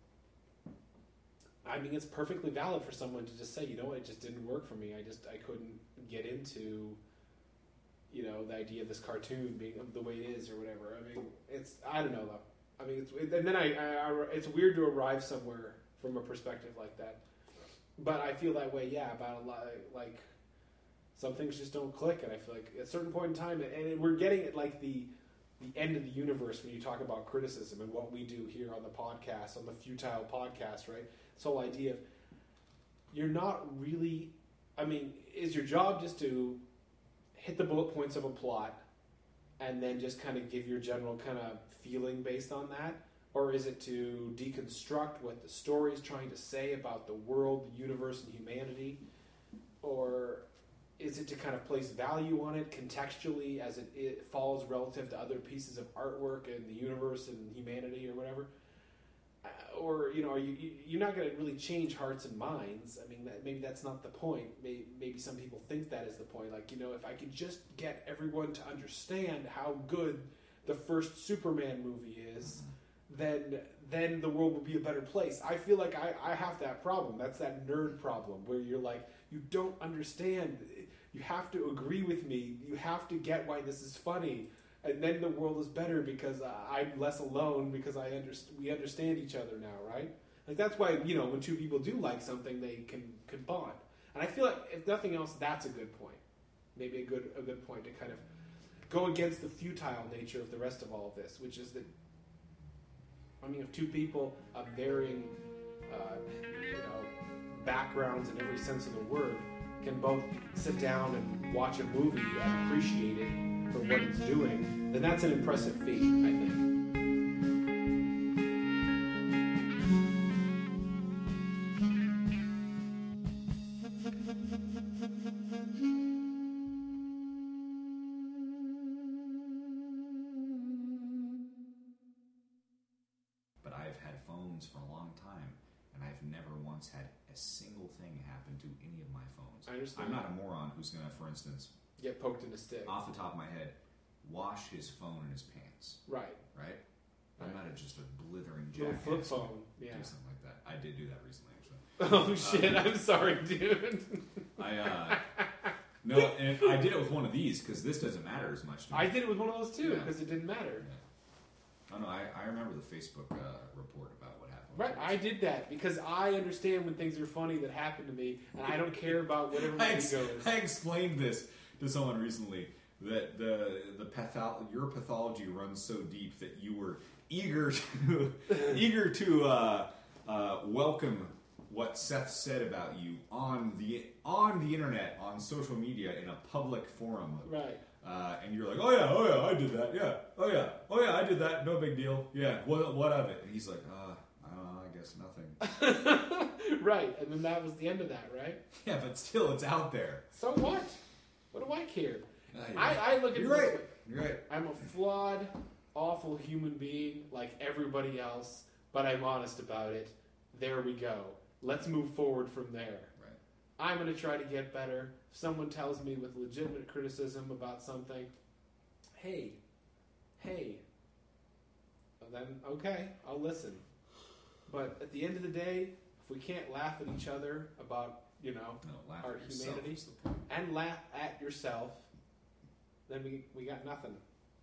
I mean, it's perfectly valid for someone to just say, it just didn't work for me. I couldn't get into, the idea of this cartoon being the way it is or whatever. I mean, I don't know though. I mean, and then it's weird to arrive somewhere from a perspective like that. But I feel that way, yeah, about a lot, like, some things just don't click. And I feel like at a certain point in time, and we're getting at like the end of the universe when you talk about criticism and what we do here on the podcast, on the Futile Podcast, right? This whole idea of you're not really. I mean, is your job just to hit the bullet points of a plot and then just kind of give your general kind of feeling based on that? Or is it to deconstruct what the story is trying to say about the world, the universe, and humanity? Or is it to kind of place value on it contextually as it falls relative to other pieces of artwork in the universe and humanity or whatever? Or, you know, you're not going to really change hearts and minds. I mean, maybe that's not the point. Maybe some people think that is the point. Like, you know, if I could just get everyone to understand how good the first Superman movie is, then the world will be a better place. I feel like I have that problem. That's that nerd problem where you're like, you don't understand. You have to agree with me. You have to get why this is funny. And then the world is better because I'm less alone because we understand each other now, right? Like that's why, you know, when two people do like something, they can bond. And I feel like if nothing else, that's a good point. Maybe a good point to kind of go against the futile nature of the rest of all of this, which is that, I mean, if two people of varying, you know, backgrounds in every sense of the word can both sit down and watch a movie and appreciate it for what it's doing, then that's an impressive feat, I think. But I've had phones for a long time, and I've never once had a single thing happen to any of my phones. I understand. I'm not a moron who's going to, for instance, Get poked in a stick. off the top of my head, wash his phone in his pants. Right. Right? I'm not just a blithering Little jackass. flip phone. Yeah. Do something like that. I did do that recently, actually. Oh shit! I'm sorry, dude. No, and I did it with one of these because this doesn't matter as much to me. I did it with one of those too Yeah. because it didn't matter. Yeah. Oh no, I remember the Facebook report about what happened. Right, I did that because I understand when things are funny that happen to me, and I don't care about whatever my ego is. I explained this to someone recently that your pathology runs so deep that you were eager to welcome what Seth said about you on the internet, on social media, in a public forum. Right. And you're like, oh yeah, I did that. Yeah. Oh yeah, I did that. No big deal. Yeah. What of it? And he's like, I guess nothing. Right. And then that was the end of that, right? Yeah, but still, it's out there. So what? What do I care? Right. I look at You're it this right. way. You're right. I'm a flawed, awful human being like everybody else, but I'm honest about it. There we go. Let's move forward from there. Right. I'm going to try to get better. If someone tells me with legitimate criticism about something, hey, well then, okay, I'll listen. But at the end of the day, if we can't laugh at each other about, you know, laugh our at yourself humanity is the point. and laugh at yourself, then we got nothing.